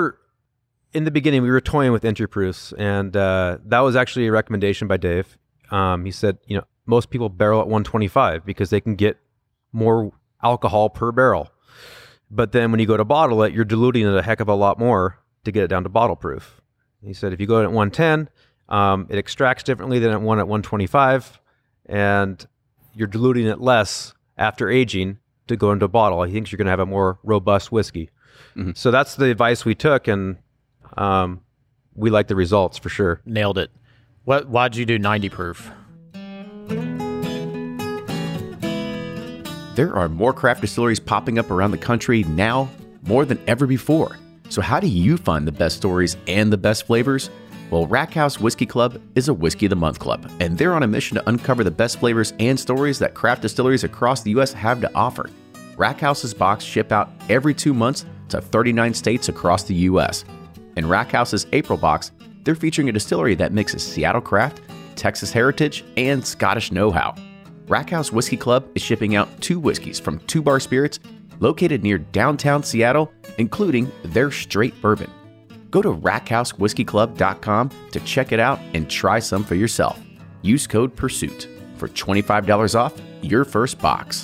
in the beginning, we were toying with entry proofs, and that was actually a recommendation by Dave. He said, most people barrel at 125 because they can get more alcohol per barrel. But then when you go to bottle it, you're diluting it a heck of a lot more to get it down to bottle proof. He said, if you go in at 110, it extracts differently than at 125, and you're diluting it less after aging to go into a bottle. He thinks you're going to have a more robust whiskey. Mm-hmm. So that's the advice we took, and we like the results for sure. Nailed it. Why'd you do 90 proof? There are more craft distilleries popping up around the country now more than ever before. So how do you find the best stories and the best flavors? Well, Rack House Whiskey Club is a Whiskey of the Month club, and they're on a mission to uncover the best flavors and stories that craft distilleries across the U.S. have to offer. Rack House's box ship out every 2 months to 39 states across the U.S. In Rack House's April box, they're featuring a distillery that mixes Seattle craft, Texas heritage, and Scottish know-how. Rack House Whiskey Club is shipping out 2 whiskeys from 2 Bar Spirits located near downtown Seattle, including their straight bourbon. Go to rackhousewhiskeyclub.com to check it out and try some for yourself. Use code PURSUIT for $25 off your first box.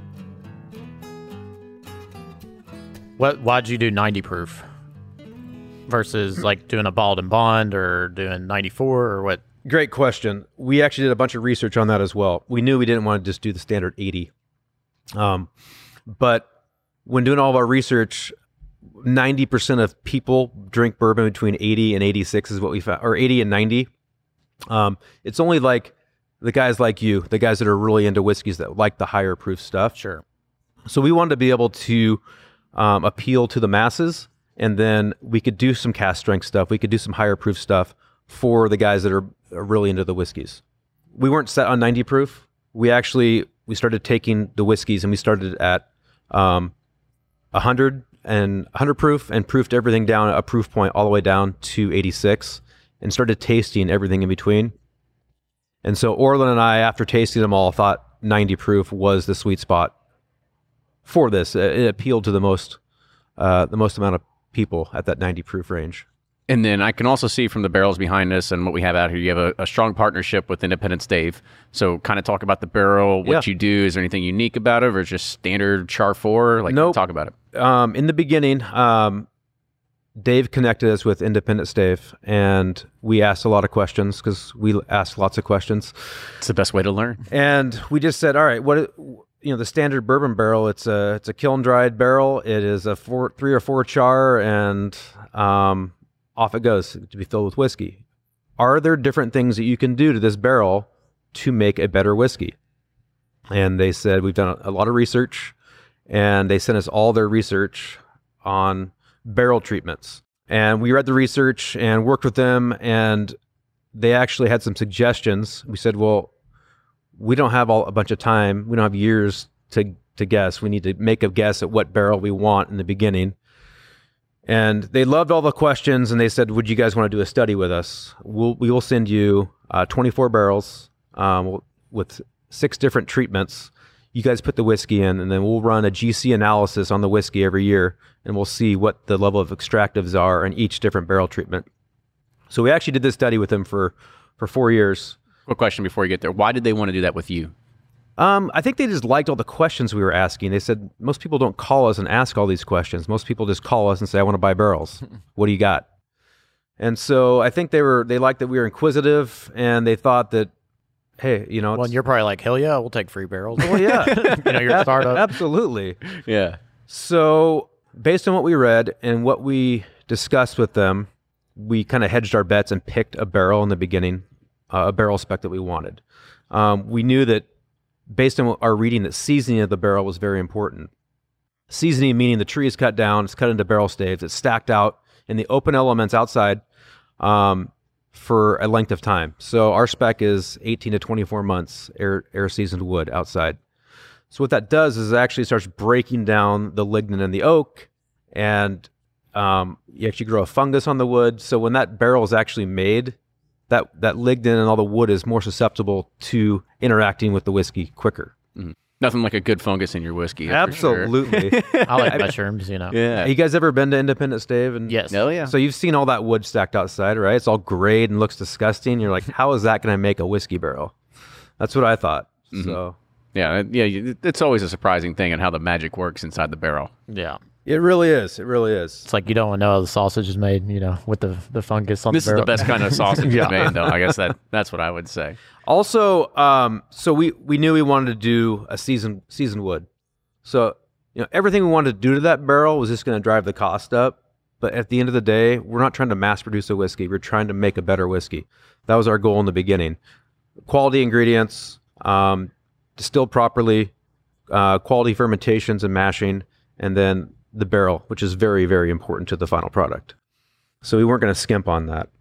Why'd you do 90 proof versus like doing a Bald and Bond or doing 94 or what? Great question. We actually did a bunch of research on that as well. We knew we didn't want to just do the standard 80. But when doing all of our research, 90% of people drink bourbon between 80 and 86 is what we found, or 80 and 90. It's only like the guys like you, the guys that are really into whiskeys that like the higher proof stuff. Sure. So we wanted to be able to appeal to the masses, and then we could do some cast strength stuff. We could do some higher proof stuff for the guys that are really into the whiskeys. We weren't set on 90 proof. We started taking the whiskeys and we started at 100 and 100 proof and proofed everything down a proof point all the way down to 86 and started tasting everything in between. And so Orland and I, after tasting them all, thought 90 proof was the sweet spot for this. It appealed to the most amount of people at that 90 proof range. And then I can also see from the barrels behind us and what we have out here, you have a strong partnership with Independent Stave. So kind of talk about the barrel, what you do. Is there anything unique about it, or just standard Char 4? Nope. Talk about it. In the beginning, Dave connected us with Independent Stave, and we asked a lot of questions because we asked lots of questions. It's the best way to learn. And we just said, all right, the standard bourbon barrel, it's a kiln dried barrel. It is a 3 or 4 char, and off it goes to be filled with whiskey. Are there different things that you can do to this barrel to make a better whiskey? And they said, we've done a lot of research, and they sent us all their research on barrel treatments. And we read the research and worked with them, and they actually had some suggestions. We said, well, we don't have a bunch of time. We don't have years to guess. We need to make a guess at what barrel we want in the beginning. And they loved all the questions, and they said, would you guys want to do a study with us? We will send you 24 barrels with 6 different treatments. You guys put the whiskey in, and then we'll run a GC analysis on the whiskey every year, and we'll see what the level of extractives are in each different barrel treatment. So we actually did this study with them for 4 years. Quick question before you get there. Why did they want to do that with you? I think they just liked all the questions we were asking. They said, most people don't call us and ask all these questions. Most people just call us and say, I want to buy barrels. What do you got? And so I think they liked that we were inquisitive, and they thought that, hey, Well, and you're probably like, hell yeah, we'll take free barrels. Well, yeah. You're a startup. Absolutely. Yeah. So based on what we read and what we discussed with them, we kind of hedged our bets and picked a barrel in the beginning, a barrel spec that we wanted. We knew that based on our reading, that seasoning of the barrel was very important. Seasoning meaning the tree is cut down, it's cut into barrel staves, it's stacked out in the open elements outside for a length of time. So our spec is 18 to 24 months air seasoned wood outside. So what that does is it actually starts breaking down the lignin in the oak, and you actually grow a fungus on the wood. So when that barrel is actually made, that lignin and all the wood is more susceptible to interacting with the whiskey quicker. Mm-hmm. Nothing like a good fungus in your whiskey. Absolutely. Sure. I like mushrooms, Yeah. You guys ever been to Independent Stave? Yes. Oh, yeah. So you've seen all that wood stacked outside, right? It's all grayed and looks disgusting. You're like, how is that going to make a whiskey barrel? That's what I thought. Mm-hmm. So yeah, it's always a surprising thing on how the magic works inside the barrel. Yeah. it really is. It really is. It's like you don't want to know how the sausage is made, with the fungus on This the is barrel. the best kind of sausage made, though. I guess that's what I would say. Also, so we knew we wanted to do a seasoned wood. So, everything we wanted to do to that barrel was just going to drive the cost up. But at the end of the day, we're not trying to mass produce a whiskey. We're trying to make a better whiskey. That was our goal in the beginning. Quality ingredients, distilled properly, quality fermentations and mashing, and then the barrel, which is very, very important to the final product. So we weren't going to skimp on that.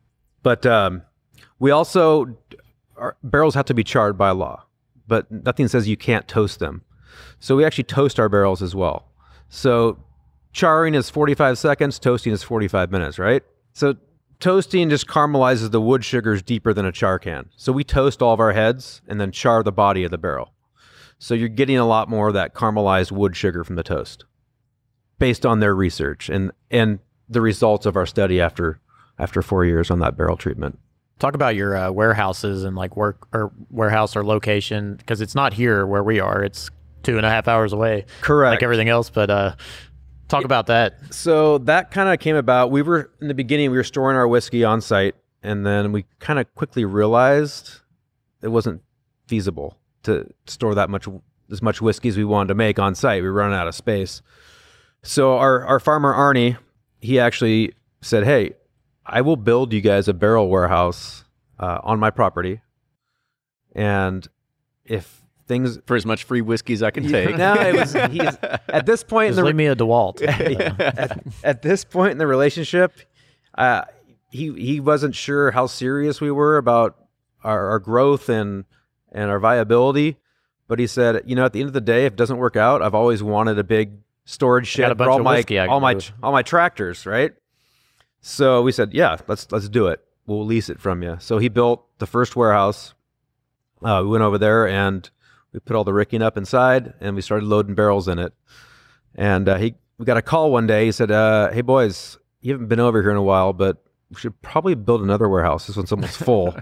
But we also, our barrels have to be charred by law, but nothing says you can't toast them. So we actually toast our barrels as well. So charring is 45 seconds, toasting is 45 minutes, right? So toasting just caramelizes the wood sugars deeper than a char can. So we toast all of our heads and then char the body of the barrel. So you're getting a lot more of that caramelized wood sugar from the toast based on their research and the results of our study after 4 years on that barrel treatment. Talk about your warehouses and like warehouse or location, because it's not here where we are. It's 2.5 hours away. Correct. Like everything else, but talk about that. So that kind of came about. In the beginning, we were storing our whiskey on site, and then we kind of quickly realized it wasn't feasible to store as much whiskey as we wanted to make on site. We were running out of space. So our farmer, Arnie, he actually said, hey, I will build you guys a barrel warehouse on my property. And if things... For as much free whiskey as I can take. No, he's at this point... Just leave me a DeWalt. At this point in the relationship, he wasn't sure how serious we were about our growth and our viability. But he said, at the end of the day, if it doesn't work out, I've always wanted a big storage shed for all my tractors, right? So we said, yeah, let's do it. We'll lease it from you. So he built the first warehouse. We went over there and we put all the rigging up inside and we started loading barrels in it. And we got a call one day. He said, hey boys, you haven't been over here in a while, but we should probably build another warehouse. This one's almost full.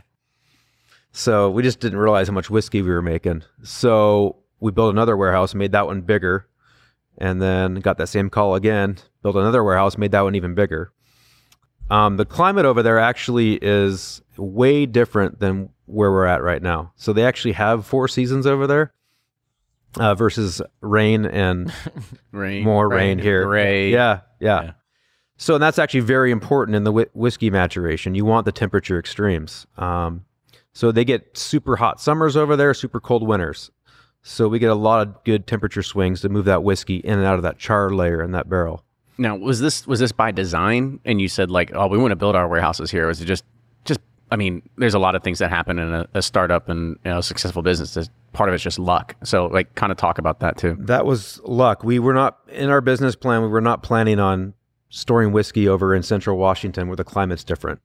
So we just didn't realize how much whiskey we were making. So we built another warehouse, made that one bigger, and then got that same call again, built another warehouse, made that one even bigger. The climate over there actually is way different than where we're at right now. So they actually have 4 seasons over there versus rain and more rain here. Gray. Yeah. So that's actually very important in the whiskey maturation. You want the temperature extremes. So they get super hot summers over there, super cold winters. So we get a lot of good temperature swings to move that whiskey in and out of that char layer in that barrel. Now, was this by design? And you said like, oh, we want to build our warehouses here. Or was it just? I mean, there's a lot of things that happen in a startup and a successful business. Part of it's just luck. So, like, kind of talk about that too. That was luck. We were not in our business plan. We were not planning on storing whiskey over in Central Washington where the climate's different.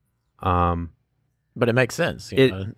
But it makes sense. The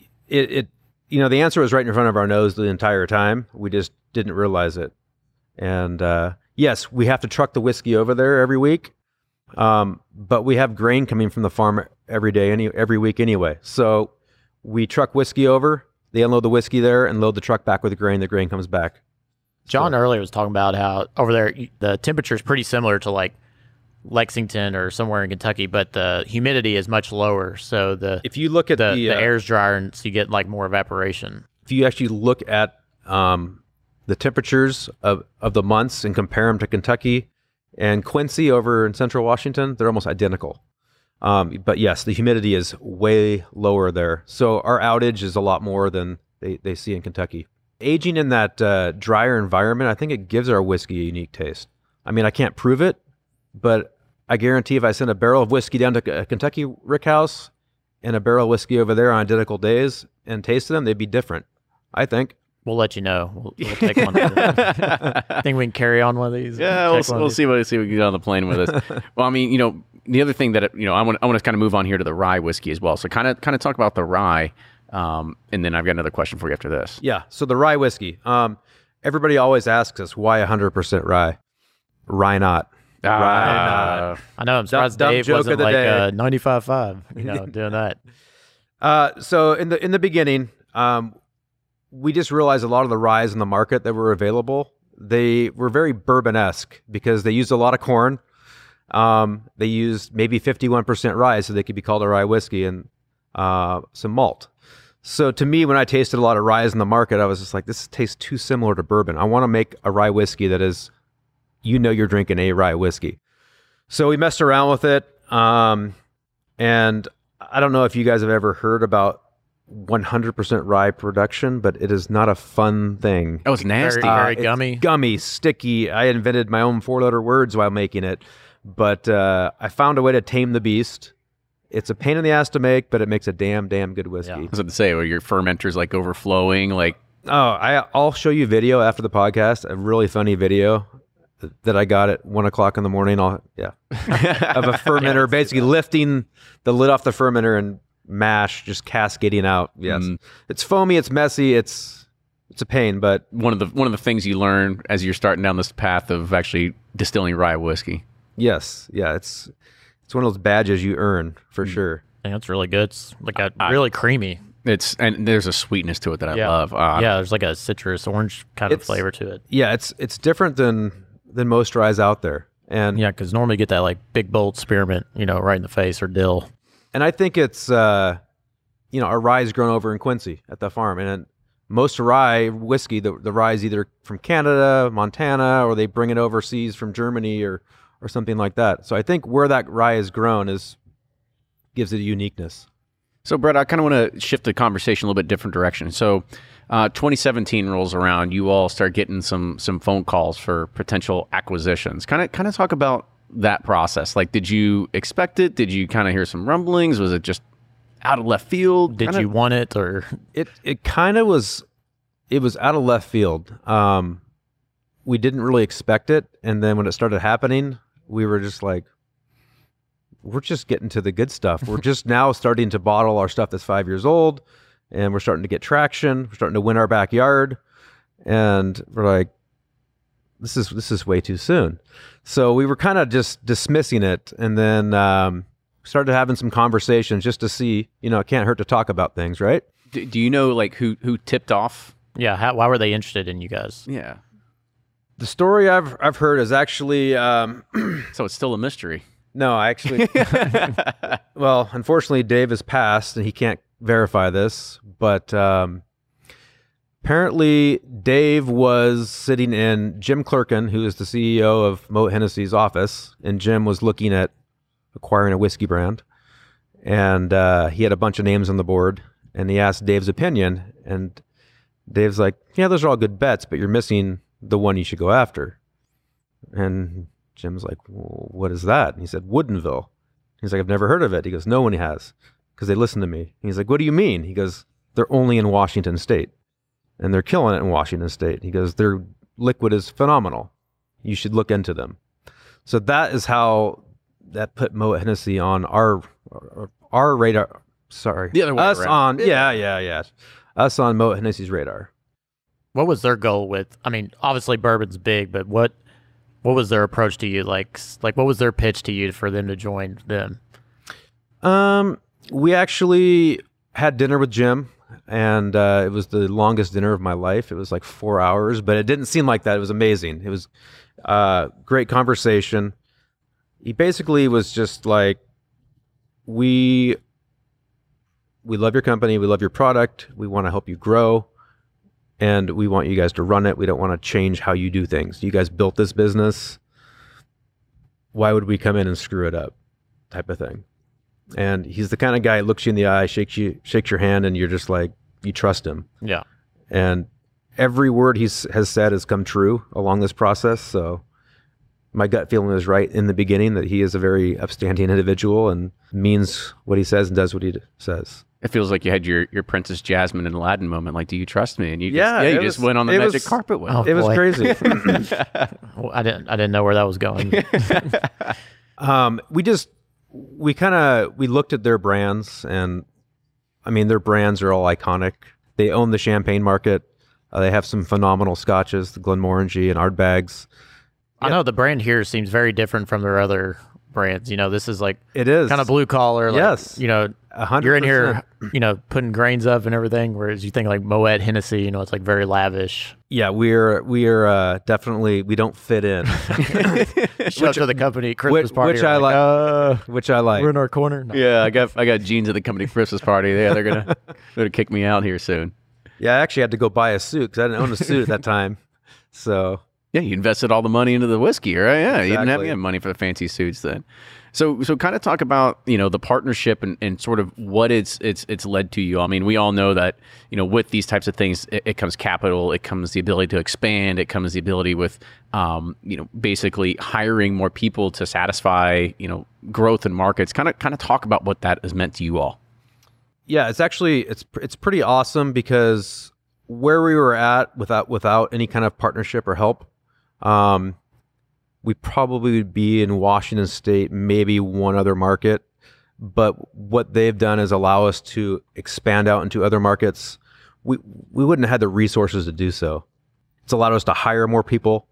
answer was right in front of our nose the entire time. We just didn't realize it. And yes, we have to truck the whiskey over there every week. But we have grain coming from the farm every week anyway. So we truck whiskey over, they unload the whiskey there and load the truck back with the grain. The grain comes back. John earlier was talking about how over there the temperature is pretty similar to like Lexington or somewhere in Kentucky, but the humidity is much lower. So if you look at the air's drier, and so you get like more evaporation. If you actually look at the temperatures of the months and compare them to Kentucky and Quincy over in Central Washington, they're almost identical. But yes, the humidity is way lower there. So our outage is a lot more than they see in Kentucky. Aging in that drier environment, I think it gives our whiskey a unique taste. I mean, I can't prove it, but I guarantee if I send a barrel of whiskey down to a Kentucky rickhouse and a barrel of whiskey over there on identical days and tasted them, they'd be different, I think. We'll let you know. We'll take one. I think we can carry on one of these. Yeah, we'll see what we can get on the plane with us. Well, I mean, the other thing that I want to kind of move on here to the rye whiskey as well. So kind of talk about the rye, and then I've got another question for you after this. Yeah. So the rye whiskey. Everybody always asks us why 100% rye. Rye not. I know. I'm surprised Dave wasn't like 95.5. Doing that. So in the beginning, we just realized a lot of the ryes in the market that were available, they were very bourbon-esque because they used a lot of corn. They used maybe 51% rye, so they could be called a rye whiskey, and some malt. So to me, when I tasted a lot of ryes in the market, I was just like, this tastes too similar to bourbon. I want to make a rye whiskey that is, you're drinking a rye whiskey. So we messed around with it. And I don't know if you guys have ever heard about 100% rye production, but it is not a fun thing. Oh, it's nasty. Very gummy. Gummy, sticky. I invented my own 4-letter words while making it. But I found a way to tame the beast, It's a pain in the ass to make, but it makes a damn good whiskey. I was about to say, where your fermenter's like overflowing, like. Oh, I'll show you a video after the podcast, a really funny video that I got at 1:00 in the morning. Of a fermenter basically lifting the lid off the fermenter and mash just cascading out. Yes, It's foamy, it's messy, it's a pain. But one of the things you learn as you're starting down this path of actually distilling rye whiskey. Yes, yeah, it's one of those badges you earn for sure. I think that's really good. It's like really creamy. And there's a sweetness to it that I love. There's like a citrus orange kind of flavor to it. Yeah, it's different than most ryes out there. And yeah, because normally you get that like big bold spearmint, right in the face, or dill. And I think it's our rye is grown over in Quincy at the farm, and most rye whiskey, the rye is either from Canada, Montana, or they bring it overseas from Germany or something like that. So I think where that rye is grown gives it a uniqueness. So, Brett, I kind of want to shift the conversation a little bit different direction. So, 2017 rolls around. You all start getting some phone calls for potential acquisitions. Kind of talk about that process. Like, did you expect it? Did you kind of hear some rumblings? Was it just out of left field? Did you want it, or it kind of was? It was out of left field. We didn't really expect it, and then when it started happening, we were just like, we're just getting to the good stuff. We're just now starting to bottle our stuff that's 5 years old, and we're starting to get traction. We're starting to win our backyard, and we're like, this is way too soon. So we were kind of just dismissing it, and then started having some conversations just to see, it can't hurt to talk about things, right? Do you know like who tipped off? Yeah, why were they interested in you guys? Yeah, the story I've heard is actually so it's still a mystery. No, I actually, well, unfortunately, Dave has passed, and he can't verify this, but apparently Dave was sitting in Jim Clerkin, who is the CEO of Moet Hennessy's office, and Jim was looking at acquiring a whiskey brand, and he had a bunch of names on the board, and he asked Dave's opinion, and Dave's like, yeah, those are all good bets, but you're missing the one you should go after. And Jim's like, well, what is that? And he said, Woodinville. He's like, I've never heard of it. He goes, no one has, because they listen to me. And he's like, what do you mean? He goes, they're only in Washington State, and they're killing it in Washington State. He goes, their liquid is phenomenal. You should look into them. So that is how that put Moet Hennessy on our radar. Sorry, the other way us around. Yeah. Us on Moet Hennessy's radar. What was their goal with? I mean, obviously bourbon's big, but what was their approach to you? Like what was their pitch to you for them to join them? We actually had dinner with Jim, and it was the longest dinner of my life. It was like 4 hours, but it didn't seem like that. It was amazing. It was great conversation. He basically was just like, we love your company. We love your product. We want to help you grow, and we want you guys to run it. We don't want to change how you do things. You guys built this business. Why would we come in and screw it up? Type of thing. And he's the kind of guy that looks you in the eye, shakes your hand, and you're just like, you trust him. Yeah. And every word he has said has come true along this process. So my gut feeling is right in the beginning that he is a very upstanding individual and means what he says and does what he says. It feels like you had your Princess Jasmine and Aladdin moment. Like, do you trust me? And you just went on the magic carpet with it. It was crazy. Well, I didn't know where that was going. We looked at their brands, and I mean, their brands are all iconic. They own the champagne market. They have some phenomenal scotches, the Glenmorangie and Ardbegs. I know the brand here seems very different from their other brands. This is like, it is kind of blue collar. Like, yes. 100%. You're in here, putting grains up and everything. Whereas you think like Moet Hennessy, it's like very lavish. Yeah, we are definitely, we don't fit in. Show up to the company Christmas party, which I like. Which I like. We're in our corner. No. Yeah, I got jeans at the company Christmas party. Yeah, they're gonna kick me out here soon. Yeah, I actually had to go buy a suit because I didn't own a suit at that time. So yeah, you invested all the money into the whiskey, right? Yeah, exactly. You didn't have any money for the fancy suits then. So kind of talk about, the partnership and sort of what it's led to you. I mean, we all know that, with these types of things, it comes capital, it comes the ability to expand, it comes the ability with, basically hiring more people to satisfy, growth in markets. Kind of talk about what that has meant to you all. Yeah, it's actually, it's pretty awesome because where we were at without any kind of partnership or help, we probably would be in Washington State, maybe one other market. But what they've done is allow us to expand out into other markets. We wouldn't have had the resources to do so. It's allowed us to hire more people,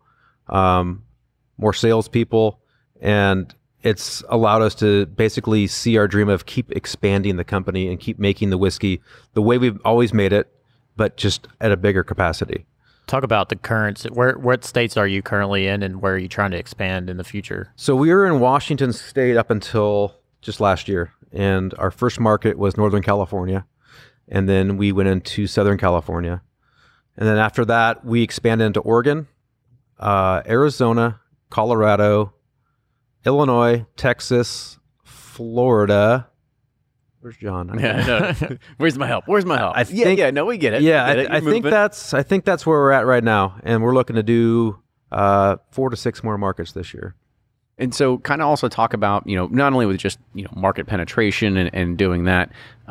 more salespeople, and it's allowed us to basically see our dream of keep expanding the company and keep making the whiskey the way we've always made it, but just at a bigger capacity. Talk about the current. What states are you currently in, and where are you trying to expand in the future? So we were in Washington State up until just last year, and our first market was Northern California, and then we went into Southern California, and then after that we expanded into Oregon, Arizona, Colorado, Illinois, Texas, Florida. Where's John? Yeah, no. Where's my help? Where's my help? We get it. Yeah, We get it. I think that's where we're at right now, and we're looking to do 4 to 6 more markets this year. And so kind of also talk about, not only with just, market penetration and doing that,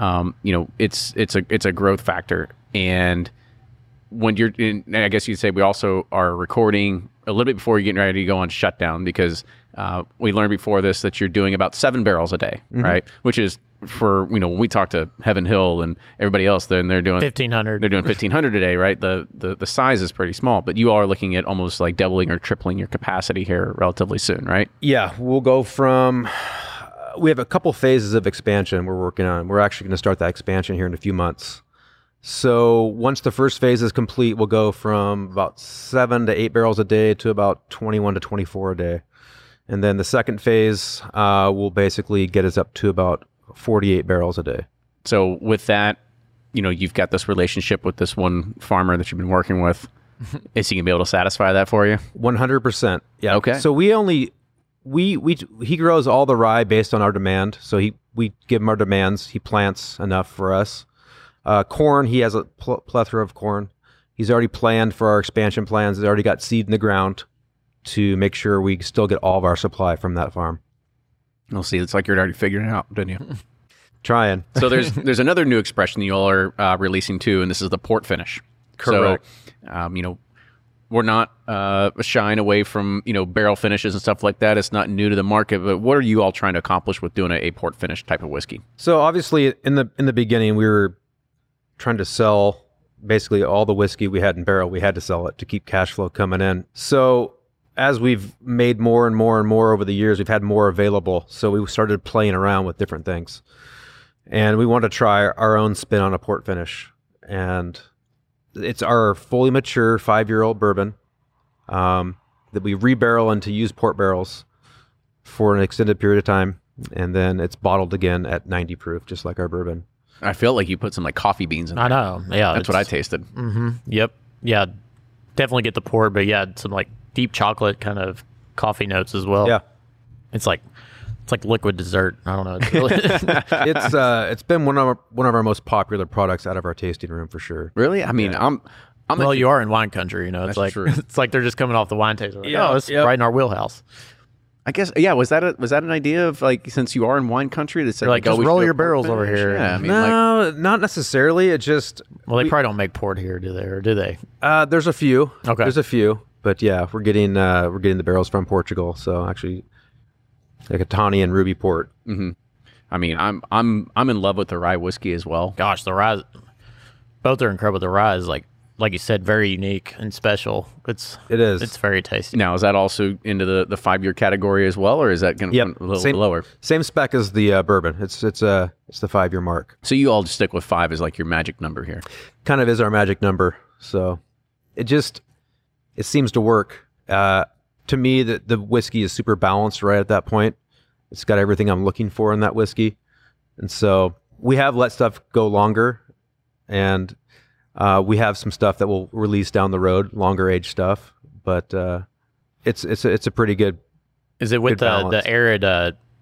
it's a growth factor. And when you're in, I guess you'd say we also are recording a little bit before you're getting ready to go on shutdown, because we learned before this that you're doing about 7 barrels a day, right? Which is for, when we talk to Heaven Hill and everybody else, then they're doing 1,500. They're doing 1,500 a day, right? The size is pretty small, but you are looking at almost like doubling or tripling your capacity here relatively soon, right? Yeah, we'll go from, we have a couple phases of expansion we're working on. We're actually going to start that expansion here in a few months. So once the first phase is complete, we'll go from about 7 to 8 barrels a day to about 21 to 24 a day. And then the second phase will basically get us up to about 48 barrels a day. So with that, you've got this relationship with this one farmer that you've been working with. Is he going to be able to satisfy that for you? 100%. Yeah. Okay. So he grows all the rye based on our demand. So we give him our demands. He plants enough for us. Corn, he has a plethora of corn. He's already planned for our expansion plans. He's already got seed in the ground to make sure we still get all of our supply from that farm. We'll see. It's like you're already figuring it out, didn't you? Trying. So there's another new expression that you all are releasing too, and this is the port finish. Correct. So, we're not shying away from, barrel finishes and stuff like that. It's not new to the market, but what are you all trying to accomplish with doing a port finish type of whiskey? So obviously in the beginning, we were trying to sell basically all the whiskey we had in barrel. We had to sell it to keep cash flow coming in. So as we've made more and more and more over the years, we've had more available. So we started playing around with different things. And we wanted to try our own spin on a port finish. And it's our fully mature 5-year-old bourbon that we rebarrel into used port barrels for an extended period of time. And then it's bottled again at 90 proof, just like our bourbon. I feel like you put some like coffee beans in there. I know. Yeah. That's what I tasted. Mm-hmm. Yep. Yeah. Definitely get the port, but yeah, some like deep chocolate kind of coffee notes as well. Yeah. It's like liquid dessert. I don't know. It's really it's been one of our most popular products out of our tasting room for sure. Really? I mean, Yeah. well, you are in wine country, That's It's true. it's like they're just coming off the wine taste. Like, Yeah, oh, it's yep. right in our wheelhouse. I guess, yeah. Was that an idea of like, since you are in wine country, to say Like, just we should roll do a your port barrels over finish? here. Yeah, I mean, No, not necessarily. It just Well, they probably don't make port here, do they? Or do they? there's a few. Okay. There's a few, but yeah, we're getting the barrels from Portugal. So actually, like a Tawny and Ruby port. I mean, I'm in love with the rye whiskey as well. Gosh, the rye, both are incredible. The rye is like you said, very unique and special. It is. It's very tasty. Now, is that also into the 5-year category as well, or is that going to Yep. be a little Same- lower? Same spec as the bourbon. It's the 5-year mark. So you all just stick with 5 as like your magic number here. Kind of is our magic number. So it seems to work. To me, the whiskey is super balanced right at that point. It's got everything I'm looking for in that whiskey. And so we have let stuff go longer, and we have some stuff that we'll release down the road, longer age stuff. But it's a pretty good. Is it with Good balance. the arid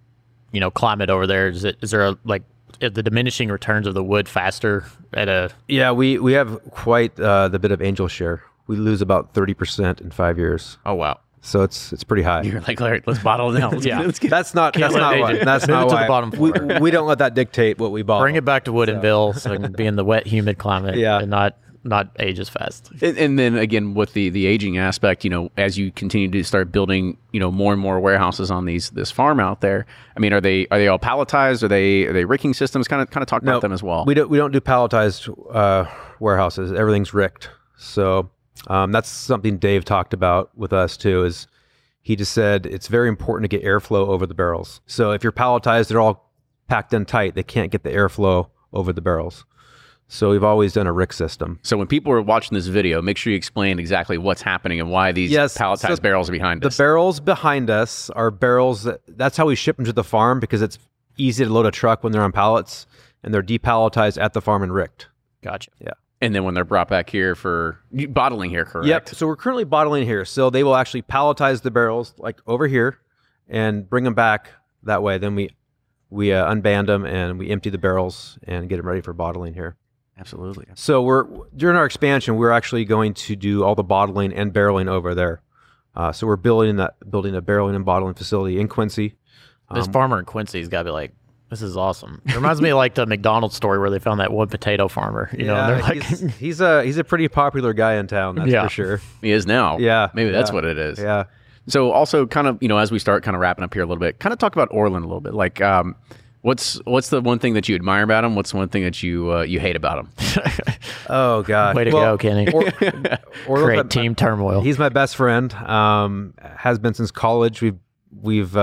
climate over there? Is there the diminishing returns of the wood faster at a? Yeah, we have quite the bit of angel share. We lose about 30% in 5 years. Oh wow. So it's pretty high. You're like, all right, let's bottle it now. Yeah. That's not why. That's Move not it to why. the bottom floor. We don't let that dictate what we bottle. Bring it back to Woodinville so it can be in the wet, humid climate and not age as fast. And then again, with the aging aspect, as you continue to start building, more and more warehouses on this farm out there. I mean, are they all palletized? Are they ricking systems? Kind of talk about them as well. We don't do palletized warehouses. Everything's ricked. So that's something Dave talked about with us too. Is he just said it's very important to get airflow over the barrels. So if you're palletized, they're all packed in tight. They can't get the airflow over the barrels. So we've always done a rick system. So when people are watching this video, make sure you explain exactly what's happening and why these palletized barrels are behind us. The barrels behind us are barrels that's how we ship them to the farm, because it's easy to load a truck when they're on pallets, and they're depalletized at the farm and ricked. Gotcha. Yeah. And then when they're brought back here for bottling here, correct? Yep. So we're currently bottling here. So they will actually palletize the barrels like over here and bring them back that way. Then we unband them and we empty the barrels and get them ready for bottling here. Absolutely. So during our expansion, we're actually going to do all the bottling and barreling over there. So we're building a barreling and bottling facility in Quincy. This farmer in Quincy's got to be like, this is awesome. It reminds me of like the McDonald's story where they found that one potato farmer. And they're like, he's a pretty popular guy in town, that's for sure. He is now. Yeah. Maybe that's what it is. Yeah. So also kind of, as we start kind of wrapping up here a little bit, kind of talk about Orland a little bit. Like, what's the one thing that you admire about him? What's the one thing that you hate about him? Oh God. Way to go, Kenny. Create team turmoil. He's my best friend. Has been since college. We've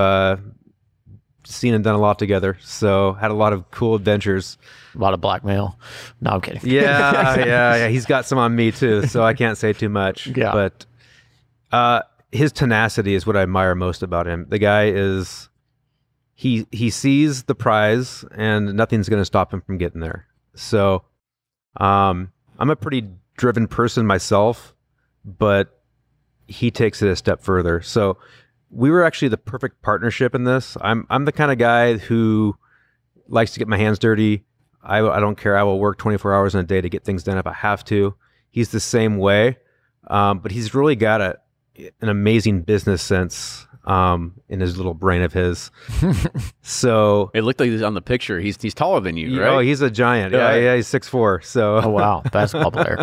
seen and done a lot together. So had a lot of cool adventures. A lot of blackmail. No, I'm kidding. Yeah. He's got some on me too, so I can't say too much. Yeah. But his tenacity is what I admire most about him. The guy is he sees the prize and nothing's going to stop him from getting there. So I'm a pretty driven person myself, but he takes it a step further. So we were actually the perfect partnership in this. I'm the kind of guy who likes to get my hands dirty. I don't care. I will work 24 hours in a day to get things done if I have to. He's the same way, but he's really got an amazing business sense in his little brain of his. So it looked like he's on the picture. He's taller than you, right? Oh, he's a giant. Yeah, he's 6'4". So oh wow, basketball player.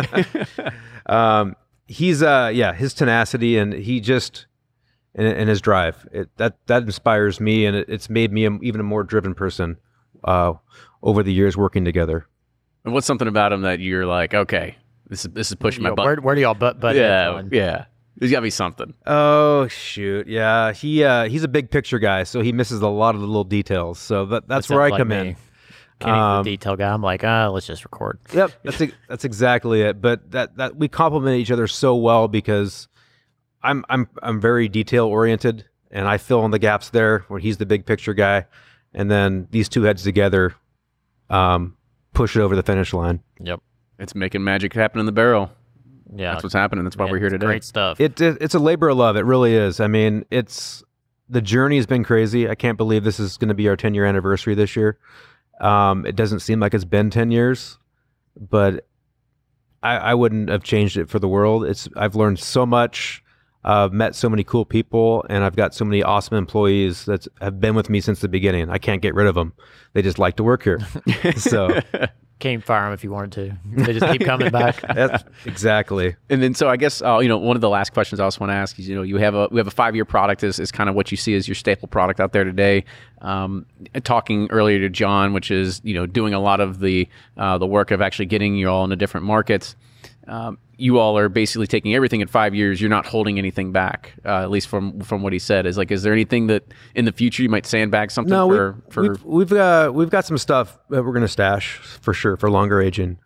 He's his tenacity and he just. And his drive, that inspires me, and it's made me even a more driven person over the years working together. And what's something about him that you're like, okay, this is pushing my butt? Where do y'all butt yeah. There's got to be something. Oh shoot, yeah. He's a big picture guy, so he misses a lot of the little details. So that's where I come in. Kenny's the detail guy. I'm like, let's just record. Yep, that's exactly it. But that we complement each other so well because. I'm very detail oriented, and I fill in the gaps there where he's the big picture guy, and then these two heads together push it over the finish line. Yep, it's making magic happen in the barrel. Yeah, that's what's happening. That's why we're here today. Great stuff. It's a labor of love. It really is. I mean, the journey has been crazy. I can't believe this is going to be our 10-year anniversary this year. It doesn't seem like it's been 10 years, but I wouldn't have changed it for the world. I've learned so much. I've met so many cool people, and I've got so many awesome employees that have been with me since the beginning. I can't get rid of them. They just like to work here. So can't fire them if you wanted to. They just keep coming back. That's exactly. And then, so I guess one of the last questions I also want to ask is, we have a 5-year product is kind of what you see as your staple product out there today. Talking earlier to John, which is doing a lot of the work of actually getting you all into different markets. You all are basically taking everything in 5 years. You're not holding anything back, at least from what he said. Is there anything that in the future you might sandbag something? No, we've got some stuff that we're going to stash for sure for longer aging.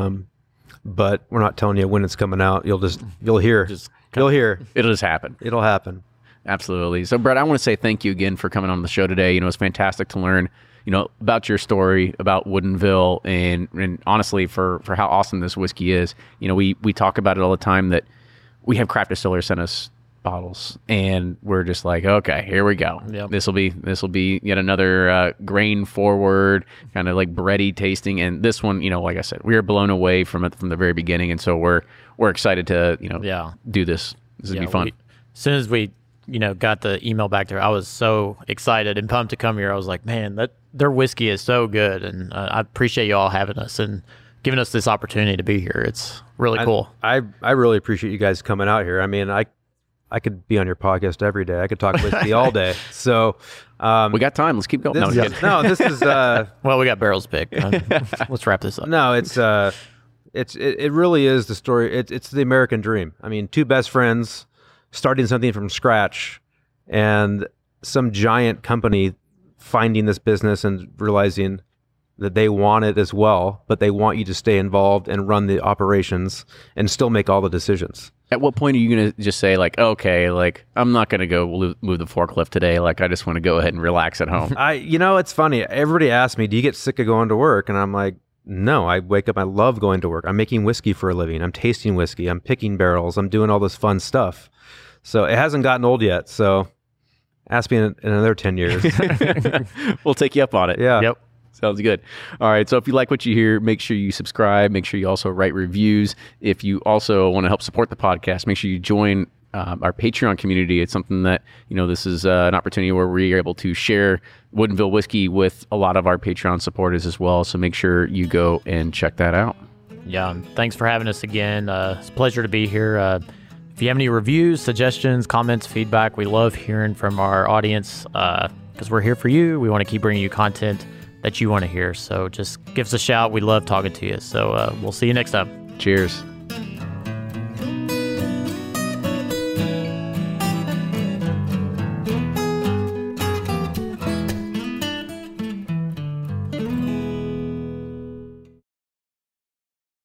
But we're not telling you when it's coming out. You'll hear. It'll just happen. It'll happen. Absolutely. So, Brett, I want to say thank you again for coming on the show today. It's fantastic to learn about your story, about Woodinville, and honestly for how awesome this whiskey is. We talk about it all the time that we have craft distillers send us bottles, and we're just like, okay, here we go. Yep. This will be yet another grain forward, kind of like bready tasting. And this one, like I said, we were blown away from it from the very beginning, and so we're excited to do this. This would be fun. As soon as we got the email back there, I was so excited and pumped to come here. I was like, man, their whiskey is so good, and I appreciate you all having us and giving us this opportunity to be here. It's really cool. I really appreciate you guys coming out here. I mean, I could be on your podcast every day. I could talk whiskey all day. So we got time. Let's keep going. This is well, we got barrels picked. Let's wrap this up. No, it really is the story. It's the American dream. I mean, two best friends starting something from scratch, and some giant company finding this business and realizing that they want it as well, but they want you to stay involved and run the operations and still make all the decisions. At what point are you going to just say, like, okay, like, I'm not going to go move the forklift today. Like, I just want to go ahead and relax at home. It's funny. Everybody asks me, do you get sick of going to work? And I'm like, no, I wake up. I love going to work. I'm making whiskey for a living. I'm tasting whiskey. I'm picking barrels. I'm doing all this fun stuff. So it hasn't gotten old yet. So ask me in another 10 years. We'll take you up on it. Yeah. Yep. Sounds good. All right. So if you like what you hear, make sure you subscribe. Make sure you also write reviews. If you also want to help support the podcast, make sure you join our Patreon community. It's something that, this is an opportunity where we're able to share Woodinville whiskey with a lot of our Patreon supporters as well. So make sure you go and check that out. Yeah. Thanks for having us again. It's a pleasure to be here. If you have any reviews, suggestions, comments, feedback, we love hearing from our audience because we're here for you. We want to keep bringing you content that you want to hear. So just give us a shout. We love talking to you. So we'll see you next time. Cheers.